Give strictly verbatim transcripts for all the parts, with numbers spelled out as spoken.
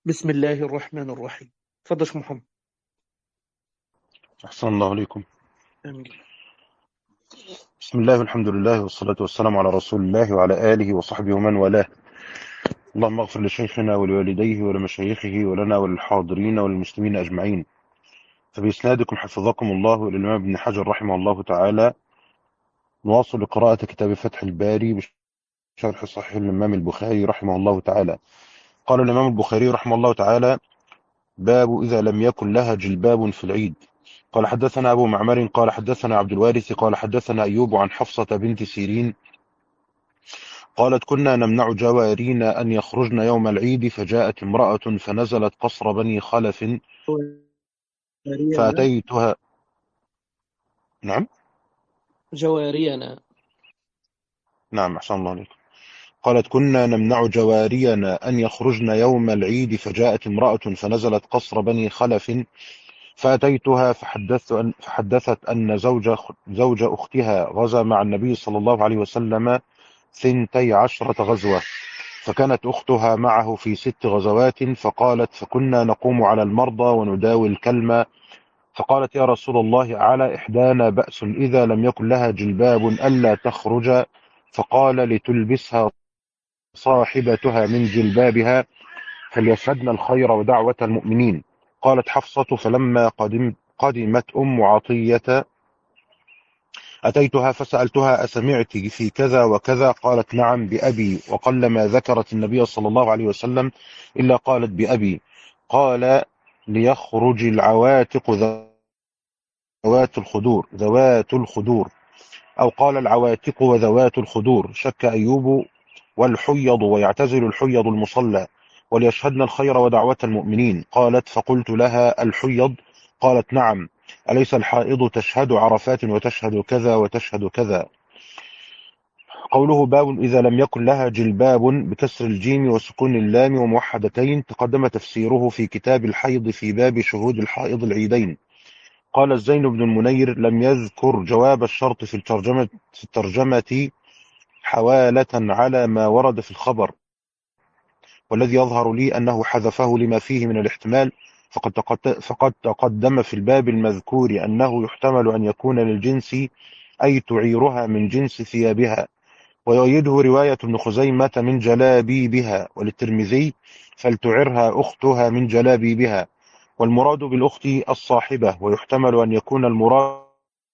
بسم الله الرحمن الرحيم. اتفضل يا شيخ محمد. أحسن الله عليكم. آمين. بسم الله والحمد لله والصلاة والسلام على رسول الله وعلى آله وصحبه ومن والاه. اللهم اغفر لشيخنا ولوالديه ولمشايخه ولنا وللحاضرين وللمسلمين أجمعين. فبإسنادكم حفظكم الله إلى الإمام ابن حجر رحمه الله تعالى، نواصل قراءة كتاب فتح الباري بشرح صحيح الإمام البخاري رحمه الله تعالى. قال الإمام البخاري رحمه الله تعالى: باب إذا لم يكن لها جلباب في العيد. قال حدثنا أبو معمر قال حدثنا عبد الوارث قال حدثنا أيوب عن حفصة بنت سيرين قالت: كنا نمنع جوارينا أن يخرجن يوم العيد، فجاءت امرأة فنزلت قصر بني خلف جوارينا. فأتيتها. نعم. جوارينا. نعم أحسن الله عليك. قالت: كنا نمنع جوارينا أن يخرجن يوم العيد، فجاءت امرأة فنزلت قصر بني خلف فأتيتها فحدثت أن فحدثت أن زوج زوج أختها غزا مع النبي صلى الله عليه وسلم ثنتي عشرة غزوة، فكانت أختها معه في ست غزوات. فقالت: فكنا نقوم على المرضى ونداوي الكلمة. فقالت: يا رسول الله، على إحدانا بأس إذا لم يكن لها جلباب ألا تخرج؟ فقال: لتلبسها صاحبتها من جلبابها، فليشهدن الخير ودعوة المؤمنين. قالت حفصة: فلما قدم قدمت أم عطية أتيتها فسألتها: أسمعت في كذا وكذا؟ قالت: نعم بأبي. وقلما ذكرت النبي صلى الله عليه وسلم إلا قالت بأبي. قال: ليخرج العواتق ذوات الخدور ذوات الخدور أو قال العواتق وذوات الخدور، شك أيوب، والحيض، ويعتزل الحيض المصلى، وليشهدن الخير ودعوة المؤمنين. قالت: فقلت لها: الحيض؟ قالت: نعم. أليس الحائض تشهد عرفات وتشهد كذا وتشهد كذا؟ قوله: باب إذا لم يكن لها جلباب بكسر الجيم وسكون اللام وموحدتين، تقدم تفسيره في كتاب الحيض في باب شهود الحائض العيدين. قال الزين بن المنير: لم يذكر جواب الشرط في الترجمة في الترجمة حوالة على ما ورد في الخبر، والذي يظهر لي أنه حذفه لما فيه من الاحتمال. فقد تقد- فقد تقدم في الباب المذكور أنه يحتمل أن يكون للجنس، أي تعيرها من جنس ثيابها. ويؤيده رواية ابن خزيمة من جلابيبها، وللترمذي: فلتعرها أختها من جلابيبها. والمراد بالأخت الصاحبة، ويحتمل أن يكون المراد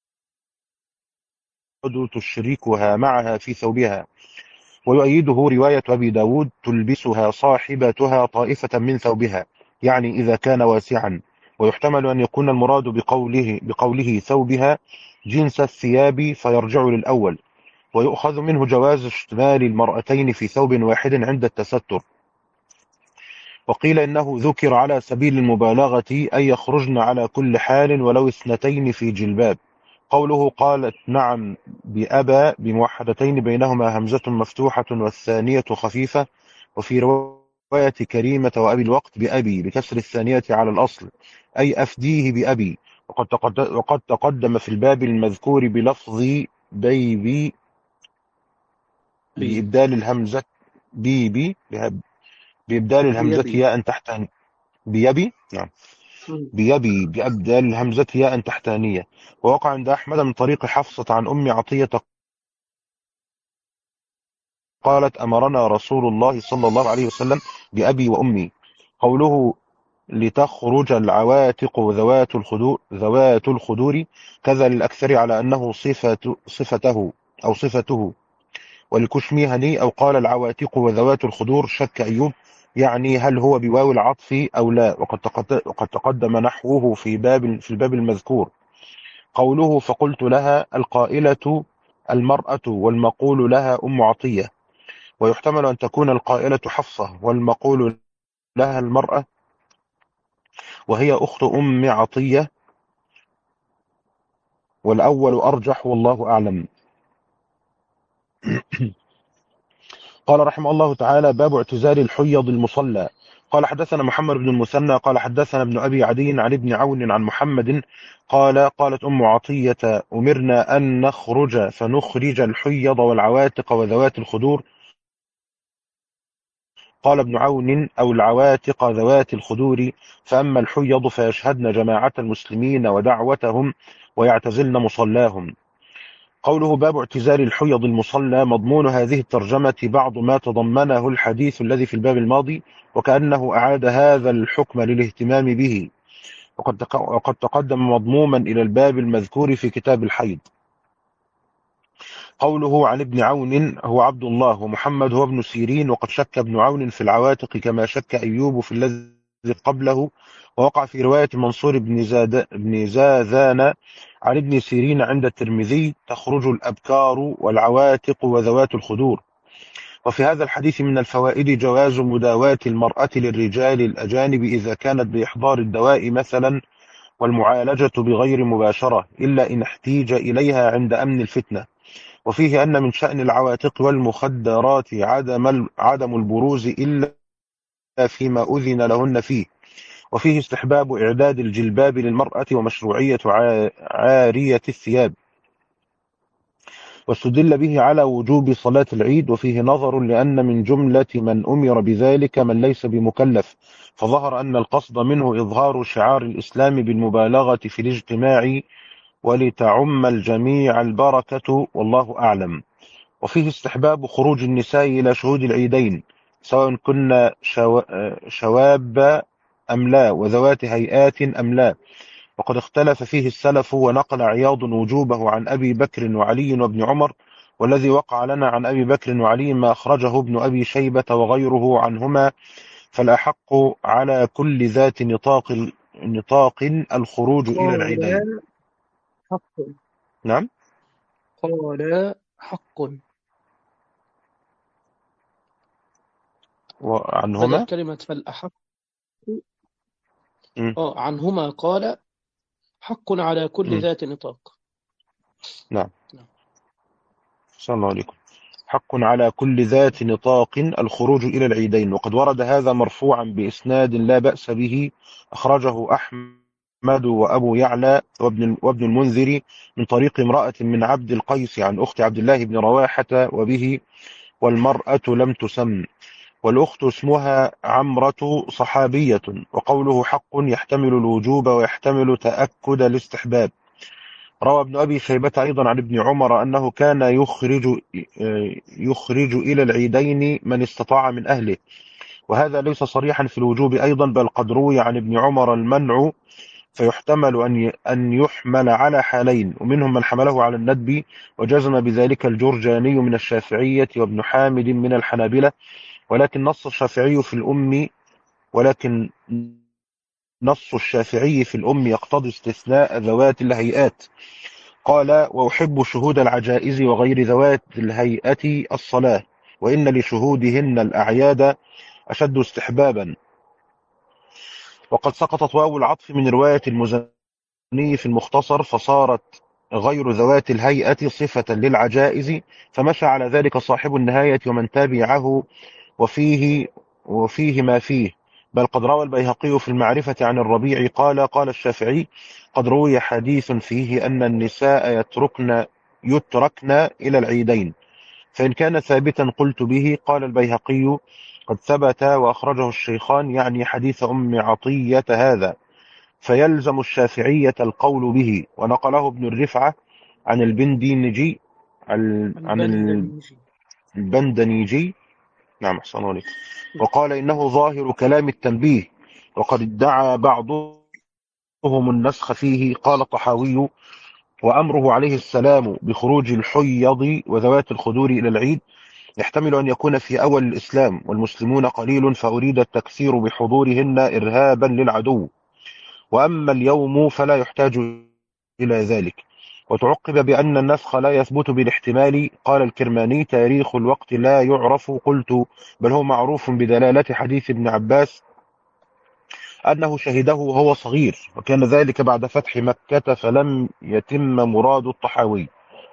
تشركها معها في ثوبها. ويؤيده رواية أبي داود: تلبسها صاحبتها طائفة من ثوبها، يعني إذا كان واسعا. ويحتمل أن يكون المراد بقوله, بقوله ثوبها جنس الثياب، فيرجع للأول. ويؤخذ منه جواز اشتمال المرأتين في ثوب واحد عند التستر. وقيل إنه ذكر على سبيل المبالغة، أي يخرجن على كل حال ولو اثنتين في جلباب. قوله: قالت نعم بأبى بموحدتين بينهما همزة مفتوحة والثانية خفيفة. وفي رواية كريمة وأبي الوقت بأبي بكسر الثانية على الأصل، أي أفديه بأبي. وقد تقد- وقد تقدم في الباب المذكور بلفظ بيبي بي بإبدال الهمزة بيبي بإبدال الهمزة بيبي. ياء تحت بيبي. نعم. مم. بيبي بأبدال الهمزة ياء تحتانية. ووقع عند أحمد من طريق حفصة عن أم عطية قالت: أمرنا رسول الله صلى الله عليه وسلم بأبي وأمي. قوله: لتخرج العواتق ذوات الخدور ذوات الخدور كذا للأكثر على أنه صفة صفته أو صفته. والكشميهني: أو قال العواتق وذوات الخدور، شك أيوب، يعني هل هو بواو العطف أو لا. وقد تقد- وقد تقدم نحوه في باب في الباب المذكور. قوله: فقلت لها، القائلة المرأة، والمقول لها أم عطية. ويحتمل أن تكون القائلة حفصة، والمقول لها المرأة، وهي أخت أم عطية، والأول أرجح والله أعلم. قال رحمه الله تعالى: باب اعتزال الحيض المصلى. قال حدثنا محمد بن المثنى قال حدثنا ابن أبي عدي عن ابن عون عن محمد قال: قالت أم عطية: أمرنا أن نخرج فنخرج الحيض والعواتق وذوات الخدور قال ابن عون أو العواتق ذوات الخدور، فأما الحيض فيشهدن جماعة المسلمين ودعوتهم ويعتزلن مصلاهم. قوله باب اعتزال الحيض المصلى، مضمون هذه الترجمة بعض ما تضمنه الحديث الذي في الباب الماضي، وكأنه أعاد هذا الحكم للاهتمام به، وقد تق- وقد تقدم مضموما إلى الباب المذكور في كتاب الحيض. قوله عن ابن عون هو عبد الله، ومحمد هو ابن سيرين، وقد شك ابن عون في العواتق كما شك أيوب في الذي قبله، ووقع في رواية منصور بن, زاد بن زاذان عن ابن سيرين عند الترمذي تخرج الأبكار والعواتق وذوات الخدور. وفي هذا الحديث من الفوائد جواز مداواة المرأة للرجال الأجانب إذا كانت بإحضار الدواء مثلا، والمعالجة بغير مباشرة إلا إن احتيج إليها عند أمن الفتنة. وفيه أن من شأن العواتق والمخدرات عدم عدم البروز إلا فيما أذن لهن فيه. وفيه استحباب إعداد الجلباب للمرأة ومشروعية عارية الثياب. واستدل به على وجوب صلاة العيد. وفيه نظر لأن من جملة من أمر بذلك من ليس بمكلف، فظهر أن القصد منه إظهار شعار الإسلام بالمبالغة في الاجتماع ولتعم الجميع البركة، والله أعلم. وفيه استحباب خروج النساء إلى شهود العيدين سواء كن شو... شواب أم لا، وذوات هيئات أم لا، وقد اختلف فيه السلف، ونقل عياض وجوبه عن أبي بكر وعلي وابن عمر، والذي وقع لنا عن أبي بكر وعلي ما أخرجه ابن أبي شيبة وغيره عنهما، فالأحق على كل ذات نطاق نطاق الخروج إلى العيدين. قال حق. نعم. قال حق وعنهما بدل كلمة فالأحق. م. آه عنهما قال حق على كل م. ذات نطاق. نعم. نعم. صلى الله عليكم. حق على كل ذات نطاق الخروج إلى العيدين. وقد ورد هذا مرفوعا بإسناد لا بأس به، أخرجه أحمد وأبو يعلى وابن, وابن المنذر من طريق امرأة من عبد القيس عن أخت عبد الله بن رواحة وبه، والمرأة لم تسم، والأخت اسمها عمرة صحابية. وقوله حق يحتمل الوجوب ويحتمل تأكد الاستحباب. روى ابن أبي شيبة أيضا عن ابن عمر أنه كان يخرج يخرج إلى العيدين من استطاع من أهله، وهذا ليس صريحا في الوجوب أيضا، بل قد روي عن ابن عمر المنع، فيحتمل أن أن يحمل على حالين، ومنهم من حمله على الندب، وجزم بذلك الجرجاني من الشافعية وابن حامد من الحنابلة، ولكن نص الشافعي في الأم ولكن نص الشافعي في الأم يقتضي استثناء ذوات الهيئات. قال وأحب شهود العجائز وغير ذوات الهيئة الصلاة، وإن لشهودهن الأعياد أشد استحبابا. وقد سقطت واو العطف من رواية المزني في المختصر، فصارت غير ذوات الهيئة صفة للعجائز، فمشى على ذلك صاحب النهاية ومن تابعه، وفيه وفيه ما فيه. بل قد روى البيهقي في المعرفة عن الربيع قال قال الشافعي قد روي حديث فيه أن النساء يتركن يتركن إلى العيدين، فإن كان ثابتا قلت به. قال البيهقي قد ثبت وأخرجه الشيخان، يعني حديث أم عطية هذا، فيلزم الشافعية القول به. ونقله ابن الرفعة عن البندنيجي عن البندنيجي نعم أحسن عليك، وقال إنه ظاهر كلام التنبيه، وقد ادعى بعضهم النسخ فيه. قال الطحاوي وأمره عليه السلام بخروج الحيض وذوات الخدور إلى العيد يحتمل أن يكون في أول الإسلام والمسلمون قليل، فأريد التكثير بحضورهن إرهابا للعدو، وأما اليوم فلا يحتاج إلى ذلك. وتعقب بأن النسخ لا يثبت بالاحتمال. قال الكرماني تاريخ الوقت لا يعرف، قلت بل هو معروف بدلالة حديث ابن عباس أنه شهده وهو صغير، وكان ذلك بعد فتح مكة، فلم يتم مراد الطحاوي.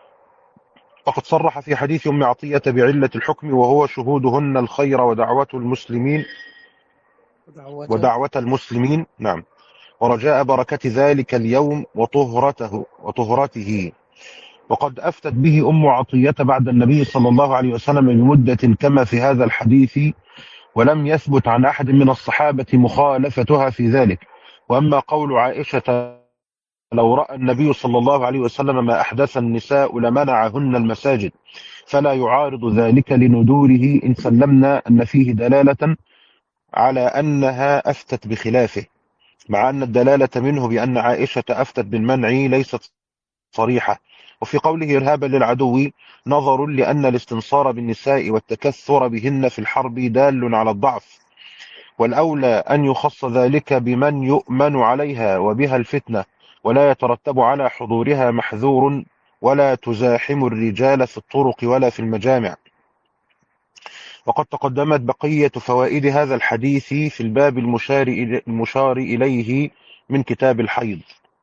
وقد صرح في حديث أم عطية بعلة الحكم، وهو شهودهن الخير ودعوة المسلمين ودعوة المسلمين نعم ورجاء بركة ذلك اليوم وطهرته وطهرته. وقد أفتت به أم عطية بعد النبي صلى الله عليه وسلم بمدة كما في هذا الحديث، ولم يثبت عن أحد من الصحابة مخالفتها في ذلك. وأما قول عائشة لو رأى النبي صلى الله عليه وسلم ما أحدث النساء لمنعهن المساجد، فلا يعارض ذلك لندوره إن سلمنا أن فيه دلالة على أنها أفتت بخلافه، مع أن الدلالة منه بأن عائشة أفتت بالمنع ليست صريحة. وفي قوله إرهابا للعدو نظر لأن الاستنصار بالنساء والتكثر بهن في الحرب دال على الضعف، والأولى أن يخص ذلك بمن يؤمن عليها وبها الفتنة، ولا يترتب على حضورها محذور، ولا تزاحم الرجال في الطرق ولا في المجامع. وقد تقدمت بقية فوائد هذا الحديث في الباب المشار المشار إليه من كتاب الحيض.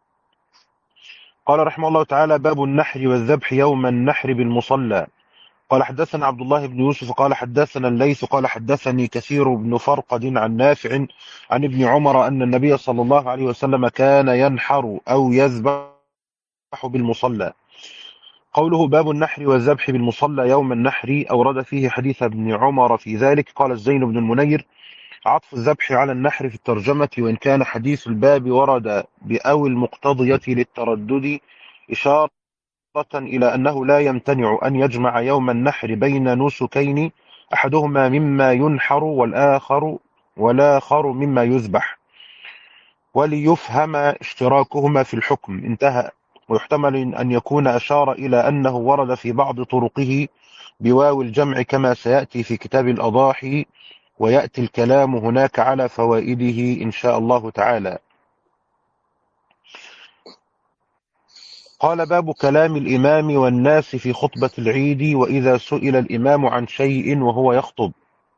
قال رحمه الله تعالى: باب النحر والذبح يوم النحر بالمصلى. قال حدثنا عبد الله بن يوسف قال حدثنا الليث قال حدثني كثير بن فرقد عن نافع عن ابن عمر أن النبي صلى الله عليه وسلم كان ينحر أو يذبح بالمصلى. قوله باب النحر والذبح بالمصلى يوم النحر أورد فيه حديث ابن عمر في ذلك. قال الزين بن المنير: عطف الذبح على النحر في الترجمة، وإن كان حديث الباب ورد بأو المقتضية للتردد إشارة إلى أنه لا يمتنع أن يجمع يوم النحر بين نسكين أحدهما مما ينحر والآخر والآخر مما يذبح، وليفهم اشتراكهما في الحكم. انتهى. ويحتمل أن يكون أشار إلى أنه ورد في بعض طرقه بواو الجمع كما سيأتي في كتاب الأضاحي، ويأتي الكلام هناك على فوائده إن شاء الله تعالى. قال: باب كلام الإمام والناس في خطبة العيد وإذا سئل الإمام عن شيء وهو يخطب.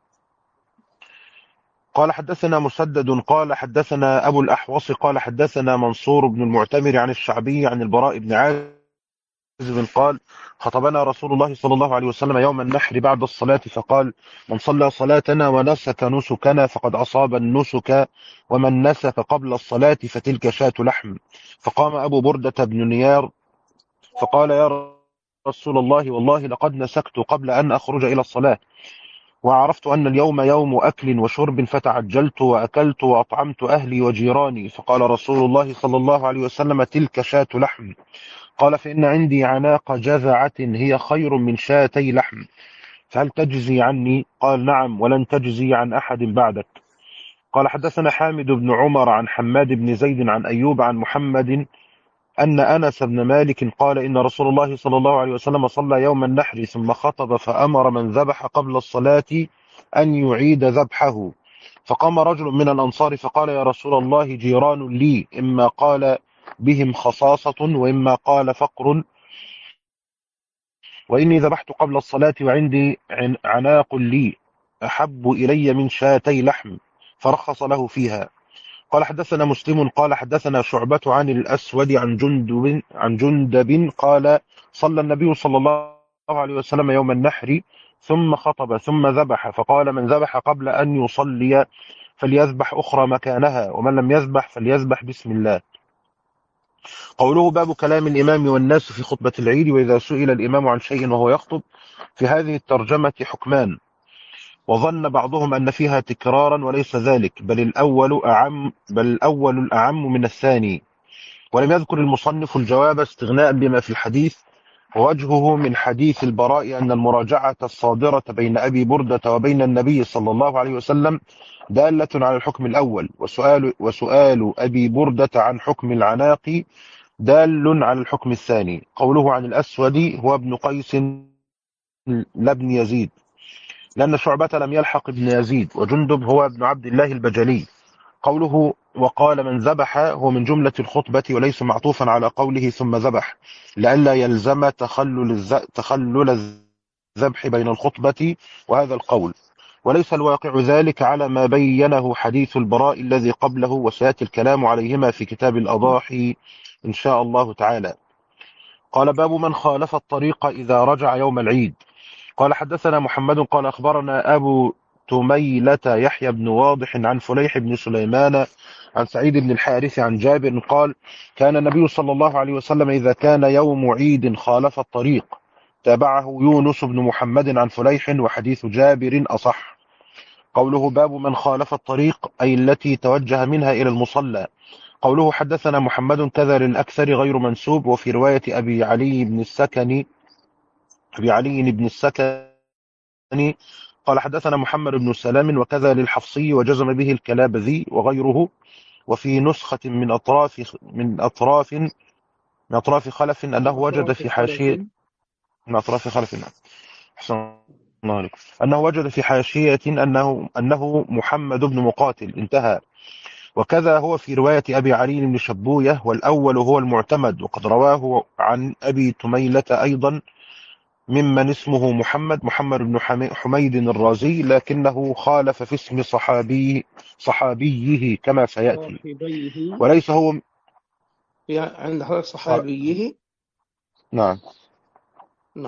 قال حدثنا مسدد قال حدثنا أبو الأحوص قال حدثنا منصور بن المعتمر عن الشعبي عن البراء بن عازب قال: خطبنا رسول الله صلى الله عليه وسلم يوم النحر بعد الصلاة فقال: من صلى صلاتنا ونسك نسكنا فقد أصاب النسك، ومن نسك قبل الصلاة فتلك شاة لحم. فقام أبو بردة بن نيار فقال: يا رسول الله، والله لقد نسكت قبل أن أخرج إلى الصلاة، وعرفت أن اليوم يوم أكل وشرب، فتعجلت وأكلت وأطعمت أهلي وجيراني. فقال رسول الله صلى الله عليه وسلم: تلك شاة لحم. قال: فإن عندي عناق جذعة هي خير من شاتي لحم، فهل تجزي عني؟ قال: نعم، ولن تجزي عن أحد بعدك. قال حدثنا حامد بن عمر عن حماد بن زيد عن أيوب عن محمد أن أنس بن مالك قال: إن رسول الله صلى الله عليه وسلم صلى يوم النحر ثم خطب فأمر من ذبح قبل الصلاة أن يعيد ذبحه. فقام رجل من الأنصار فقال: يا رسول الله، جيران لي، إما قال بهم خصاصة وإما قال فقر، وإني ذبحت قبل الصلاة وعندي عناق لي أحب إلي من شاتي لحم، فرخص له فيها. قال حدثنا مسلم قال حدثنا شعبة عن الأسود عن جندب عن جندب قال: صلى النبي صلى الله عليه وسلم يوم النحر ثم خطب ثم ذبح، فقال: من ذبح قبل أن يصلي فليذبح أخرى مكانها، ومن لم يذبح فليذبح بسم الله. قوله باب كلام الإمام والناس في خطبة العيد وإذا سئل الإمام عن شيء وهو يخطب. في هذه الترجمة حكمان، وظن بعضهم أن فيها تكرارا وليس ذلك، بل الأول أعم بل الأول الأعم من الثاني. ولم يذكر المصنف الجواب استغناء بما في الحديث، ووجهه من حديث البراء أن المراجعة الصادرة بين أبي بردة وبين النبي صلى الله عليه وسلم دالة على الحكم الأول، وسؤال, وسؤال أبي بردة عن حكم العناق دال على الحكم الثاني. قوله عن الأسود هو ابن قيس لابن يزيد، لأن شعبة لم يلحق ابن يزيد، وجندب هو ابن عبد الله البجلي. قوله وقال من ذبح هو من جملة الخطبة وليس معطوفا على قوله ثم ذبح، لئلا يلزم تخلل الز... تخلل الذبح بين الخطبة وهذا القول، وليس الواقع ذلك على ما بينه حديث البراء الذي قبله، وسيأتي الكلام عليهما في كتاب الأضاحي إن شاء الله تعالى. قال باب من خالف الطريق إذا رجع يوم العيد. قال حدثنا محمد قال أخبرنا أبو تميلة يحيى بن واضح عن فليح بن سليمان عن سعيد بن الحارث عن جابر قال: كان النبي صلى الله عليه وسلم إذا كان يوم عيد خالف الطريق. تابعه يونس بن محمد عن فليح، وحديث جابر أصح. قوله باب من خالف الطريق أي التي توجه منها إلى المصلى. قوله حدثنا محمد كذا للأكثر غير منسوب. وفي رواية أبي علي بن السكني أبي علي بن السكني قال حدثنا محمد بن سلام وكذا للحفصي وجزم به الكلابذي وغيره. وفي نسخة من أطراف من أطراف من أطراف خلف أنه وجد أطراف في خلف. حاشية من أطراف خلف أحسن الله عليكم أنه وجد في حاشية أنه أنه محمد بن مقاتل انتهى. وكذا هو في رواية أبي علي بن شبوية والأول هو المعتمد. وقد رواه عن أبي تميلة أيضا ممن اسمه محمد محمد بن حميد الرازي لكنه خالف في اسم صحابي صحابيه كما سيأتي. صاحبيه وليس هو يعني عند حضرتك ص... صحابيه. نعم نعم.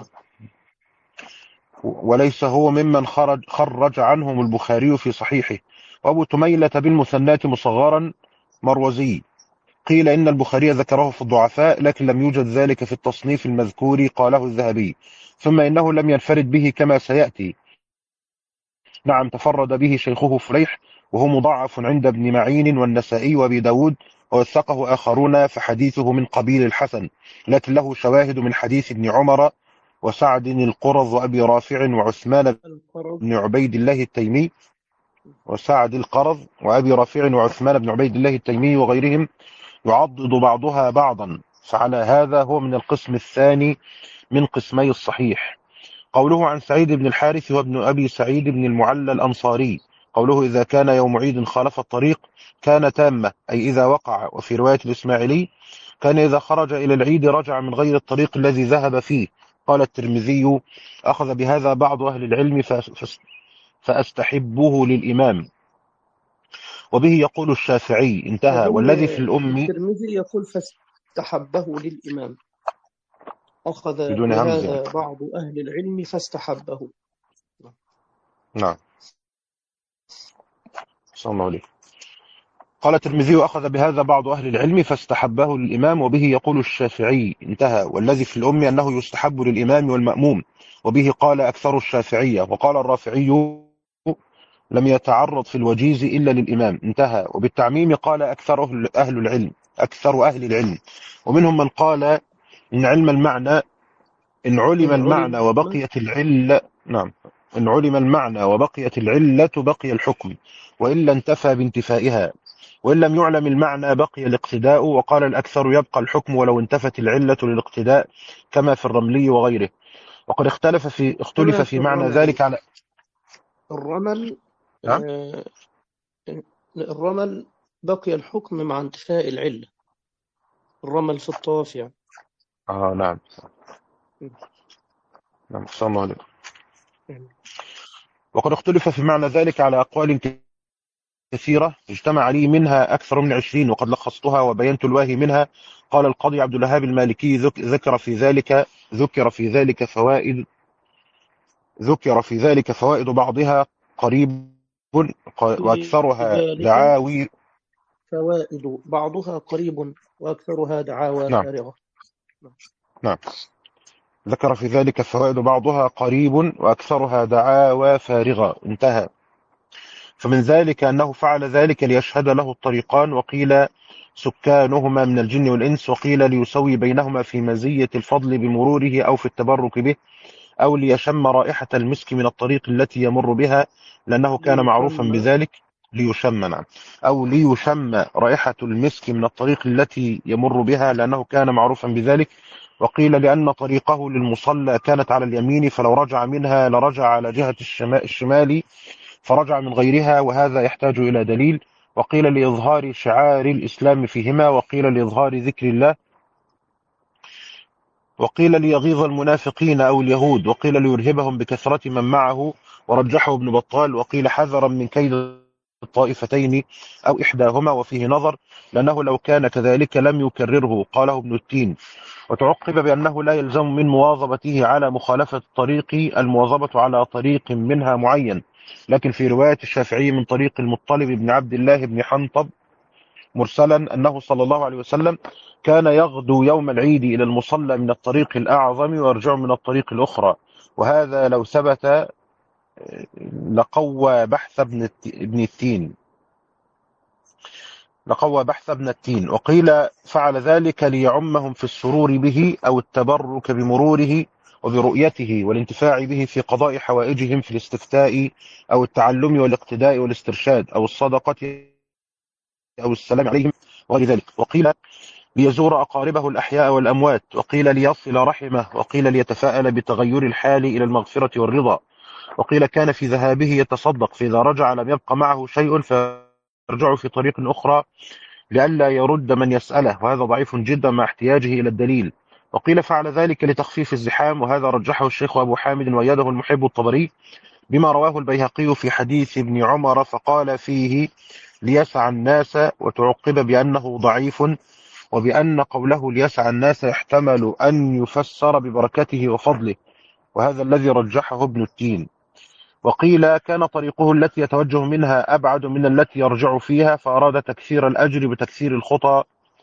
وليس هو ممن خرج خرج عنهم البخاري في صحيحه. وأبو تميلة بالمثنات مصغرا مروزي. قيل إن البخاري ذكره في الضعفاء لكن لم يوجد ذلك في التصنيف المذكور قاله الذهبي. ثم إنه لم ينفرد به كما سيأتي. نعم تفرد به شيخه فليح وهو مضاعف عند ابن معين والنسائي وابي داود ووثقه آخرون فحديثه من قبيل الحسن لكن له شواهد من حديث ابن عمر وسعد القرظ وأبي رافع وعثمان القرض. بن عبيد الله التيمي وسعد القرظ وأبي رافع وعثمان بن عبيد الله التيمي وغيرهم يعضد بعضها بعضا. فعلى هذا هو من القسم الثاني من قسمي الصحيح. قوله عن سعيد بن الحارث وابن أبي سعيد بن المعلى الأنصاري قوله إذا كان يوم عيد خالف الطريق كان تامة أي إذا وقع. وفي رواية الإسماعيلي كان إذا خرج إلى العيد رجع من غير الطريق الذي ذهب فيه. قال الترمذي أخذ بهذا بعض أهل العلم فأستحبه للإمام وبه يقول الشافعي انتهى. والذي في الأم الترمذي يقول فاستحبه للإمام. أخذ بدون همزة. بهذا بعض أهل العلم فاستحبه. نعم صلى الله عليه. قال الترمذي أخذ بهذا بعض أهل العلم فاستحبه للإمام وبه يقول الشافعي انتهى. والذي في الأم أنه يستحب للإمام والمأموم وبه قال أكثر الشافعية. وقال الرافعي لم يتعرض في الوجيز إلا للإمام انتهى. وبالتعميم قال أكثر أهل العلم أكثر أهل العلم. ومنهم من قال إن علم المعنى إن علم المعنى وبقيت العلة نعم إن علم المعنى وبقيت العلة بقي الحكم وإلا انتفى بانتفائها وإن لم يعلم المعنى بقي الاقتداء. وقال الأكثر يبقى الحكم ولو انتفت العلة للاقتداء كما في الرملي وغيره. وقد اختلف في اختلف في معنى الرمل. ذلك على الرمل نعم آه الرمل بقي الحكم مع انتفاء العلة. الرمل في الطواف يعني. آه نعم نعم صلى الله عليه. وقد اختلف في معنى ذلك على أقوال كثيرة اجتمع عليه منها أكثر من عشرين وقد لخصتها وبينت الواهي منها. قال القاضي عبد الوهاب المالكي ذكر في ذلك ذكر في ذلك فوائد ذكر في ذلك فوائد بعضها قريب وأكثرها دعاوي. فوائد بعضها قريب وأكثرها دعاوى نعم. فارغة. نعم ذكر في ذلك فوائد بعضها قريب وأكثرها دعاوى فارغة انتهى. فمن ذلك أنه فعل ذلك ليشهد له الطريقان وقيل سكانهما من الجن والإنس وقيل ليسوي بينهما في مزية الفضل بمروره أو في التبرك به أو ليشم رائحة المسك من الطريق التي يمر بها لأنه كان معروفا بذلك ليشم نعم أو ليشم رائحة المسك من الطريق التي يمر بها لأنه كان معروفا بذلك. وقيل لأن طريقه للمصلى كانت على اليمين فلو رجع منها لرجع على جهة الشمال فرجع من غيرها وهذا يحتاج إلى دليل. وقيل لإظهار شعار الإسلام فيهما وقيل لإظهار ذكر الله وقيل ليغيظ المنافقين أو اليهود وقيل ليرهبهم بكثرة من معه ورجحه ابن بطال. وقيل حذرا من كيد الطائفتين أو إحداهما وفيه نظر لأنه لو كان كذلك لم يكرره قاله ابن التين. وتعقب بأنه لا يلزم من مواظبته على مخالفة الطريق المواظبة على طريق منها معين. لكن في رواية الشافعي من طريق المطلب بن عبد الله بن حنطب مرسلا أنه صلى الله عليه وسلم كان يغدو يوم العيد إلى المصلى من الطريق الأعظم ويرجع من الطريق الأخرى. وهذا لو ثبت لقوى بحث ابن الت- ابن التين لقوى بحث ابن التين. وقيل فعل ذلك ليعمهم في السرور به أو التبرك بمروره وبرؤيته والانتفاع به في قضاء حوائجهم في الاستفتاء أو التعلم والاقتداء والاسترشاد أو الصدقة أو السلام عليهم وغير ذلك. وقيل ليزور أقاربه الأحياء والأموات، وقيل ليصل رحمه، وقيل ليتفاءل بتغير الحال إلى المغفرة والرضا، وقيل كان في ذهابه يتصدق فإذا رجع لم يبق معه شيء فيرجع في طريق أخرى لئلا يرد من يسأله، وهذا ضعيف جدا مع احتياجه إلى الدليل. وقيل فعل ذلك لتخفيف الزحام، وهذا رجحه الشيخ أبو حامد وأيده المحب الطبري بما رواه البيهقي في حديث ابن عمر فقال فيه ليسعى الناس، وتعقب بأنه ضعيف، وبأن قوله ليسعى الناس يحتمل أن يفسر ببركته وفضله، وهذا الذي رجحه ابن التين. وقيل كان طريقه التي يتوجه منها أبعد من التي يرجع فيها، فأراد تكثير الأجر بتكثير الخطى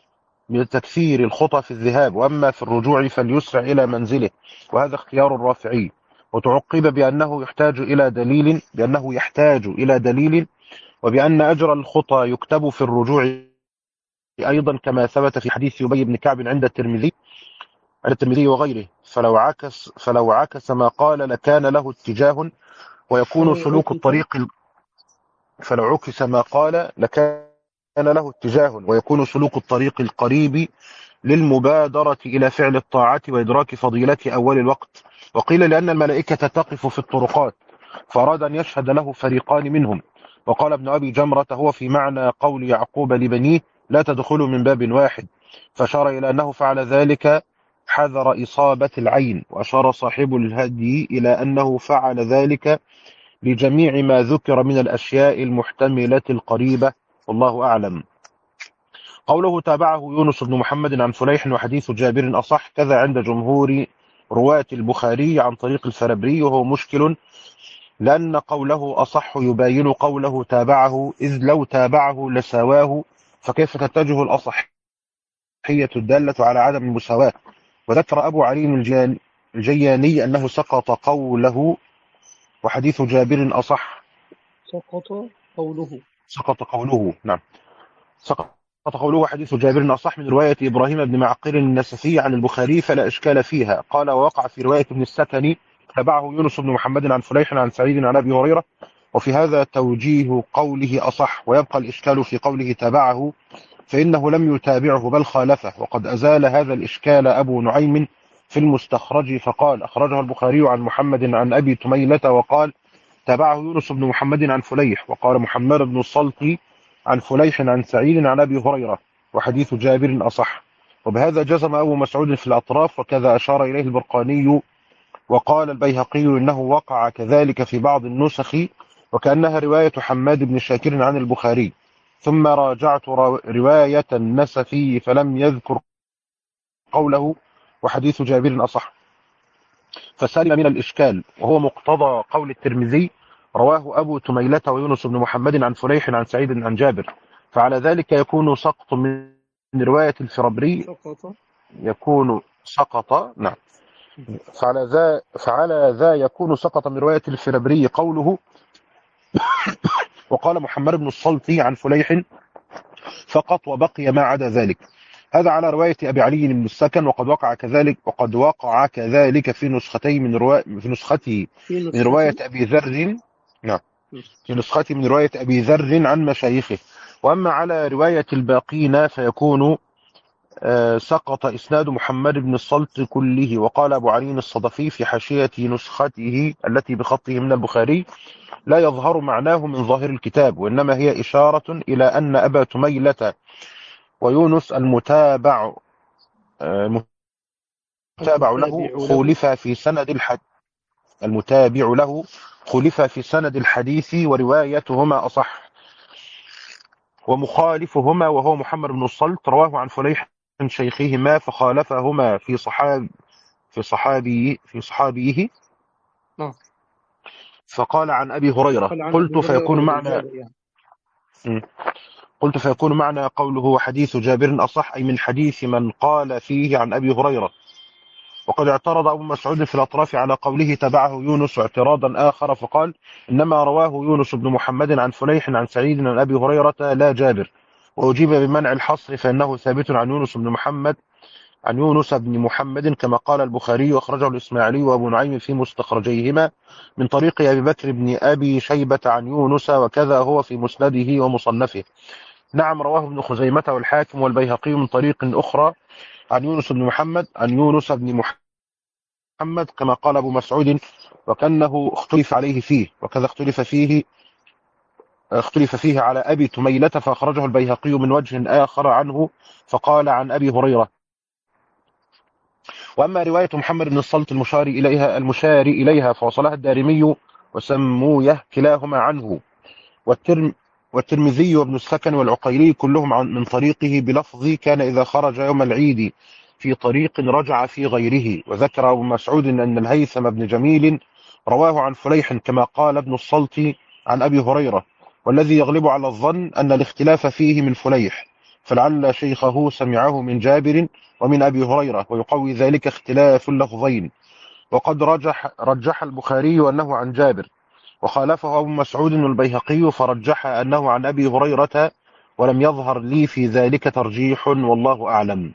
بتكثير الخطى في الذهاب، وأما في الرجوع فليسرع إلى منزله، وهذا اختيار الرافعي. وتعقب بأنه يحتاج إلى دليل بأنه يحتاج إلى دليل وبأن أجر الخطى يكتب في الرجوع أيضا كما ثبت في حديث أبي بن كعب عند الترمذي عند الترمذي وغيره، فلو عكس فلو عكس ما قال لكان له اتجاه ويكون فلو سلوك عكس الطريق فلو عكس ما قال لكان له اتجاه ويكون سلوك الطريق القريب للمبادرة إلى فعل الطاعة وإدراك فضيلة أول الوقت. وقيل لأن الملائكة تقف في الطرقات فأراد أن يشهد له فريقان منهم. وقال ابن أبي جمرة هو في معنى قول يعقوب لبنيه لا تدخلوا من باب واحد، فأشار إلى أنه فعل ذلك حذر إصابة العين، وأشار صاحب الهدي إلى أنه فعل ذلك لجميع ما ذكر من الأشياء المحتملة القريبة، والله أعلم. قوله تابعه يونس بن محمد عن فليح وحديث جابر أصح، كذا عند جمهور رواة البخاري عن طريق الفربري، وهو مشكل لأن قوله أصح يباين قوله تابعه، إذ لو تابعه لسواه، فكيف تتجه الأصحية الدالة على عدم المساواة. وذكر أبو علي الجيان- الجياني أنه سقط قوله وحديث جابر أصح. سقط قوله. سقط قوله نعم سقط قوله حديث جابر أصح من رواية إبراهيم بن معقل النسفي عن البخاري فلا إشكال فيها. قال ووقع في رواية ابن السكني تبعه يونس بن محمد عن فليح عن سعيد عن أبي هريرة، وفي هذا توجيه قوله أصح، ويبقى الإشكال في قوله تبعه فإنه لم يتابعه بل خالفه، وقد أزال هذا الإشكال أبو نعيم في المستخرج فقال أخرجه البخاري عن محمد عن أبي تميلة وقال تابعه يونس بن محمد عن فليح، وقال محمد بن الصلت عن فليح عن سعيد عن أبي هريرة وحديث جابر أصح. وبهذا جزم أبو مسعود في الأطراف، وكذا أشار إليه البرقاني. وقال البيهقي إنه وقع كذلك في بعض النسخ وكأنها رواية حماد بن شاكر عن البخاري. ثم راجعت رواية النسفي فلم يذكر قوله وحديث جابر أصح فسلم من الإشكال، وهو مقتضى قول الترمذي رواه أبو تميلة ويونس بن محمد عن فليح عن سعيد عن جابر، فعلى ذلك يكون سقط من رواية الفربري سقط. يكون سقط نعم فعلى ذا فعلى ذا يكون سقط من رواية الفربري قوله وقال محمد بن الصلتي عن فليح فقط وبقي ما عدا ذلك. هذا على رواية أبي علي بن السكن، وقد وقع كذلك وقد وقع كذلك في نسختي من رواية في نسختي في من رواية نسختي. أبي ذر نعم في نسختي من رواية أبي ذر عن مشايخه. وأما على رواية الباقين فيكون آه، سقط إسناد محمد بن الصلت كله. وقال أبو علي الصدفي في حاشية نسخته التي بخطه من البخاري لا يظهر معناه من ظاهر الكتاب، وإنما هي إشارة إلى أن أبا تميلة ويونس المتابع آه، المتابع له المتابع له. خولف في سند الحديث المتابع له خلف في سند الحديث وروايتهما أصح، ومخالفهما وهو محمد بن الصلت رواه عن فليح من شيخهما فخالفهما في صحاب في صحابي في صحابيه نعم. فقال عن أبي هريرة قال عن قلت أبي هريرة فيكون بدل معنى جابر يعني. م. قلت فيكون معنى قوله حديث جابر أصح أي من حديث من قال فيه عن أبي هريرة، وقد اعترض أبو مسعود في الأطراف على قوله تبعه يونس اعتراضا آخر فقال إنما رواه يونس بن محمد عن فليح عن سعيد عن أبي هريرة لا جابر، وأجيب بمنع الحصر فإنه ثابت عن يونس بن محمد عن يونس بن محمد كما قال البخاري واخرجه الإسماعيلي وأبو نعيم في مستخرجيهما من طريق أبي بكر بن أبي شيبة عن يونس، وكذا هو في مسنده ومصنفه. نعم رواه ابن خزيمة والحاكم والبيهقي من طريق أخرى عن يونس بن محمد عن يونس بن محمد كما قال أبو مسعود، وكأنه اختلف عليه فيه، وكذا اختلف فيه اختلف فيه على أبي تميلة فأخرجه البيهقي من وجه آخر عنه فقال عن أبي هريرة. وأما رواية محمد بن الصلت المشار إليها المشار إليها فوصلها الدارمي وسمويه كلاهما عنه، والترم والترمذي وابن السكن والعقيلي كلهم عن من طريقه بلفظ كان إذا خرج يوم العيد في طريق رجع في غيره. وذكر أبو مسعود أن الهيثم بن جميل رواه عن فليح كما قال ابن الصلت عن أبي هريرة، والذي يغلب على الظن أن الاختلاف فيه من فليح، فلعل شيخه سمعه من جابر ومن أبي هريرة، ويقوي ذلك اختلاف اللفظين. وقد رجح, رجح البخاري أنه عن جابر، وخالفه أبو مسعود والبيهقي فرجح أنه عن أبي هريرة، ولم يظهر لي في ذلك ترجيح والله أعلم.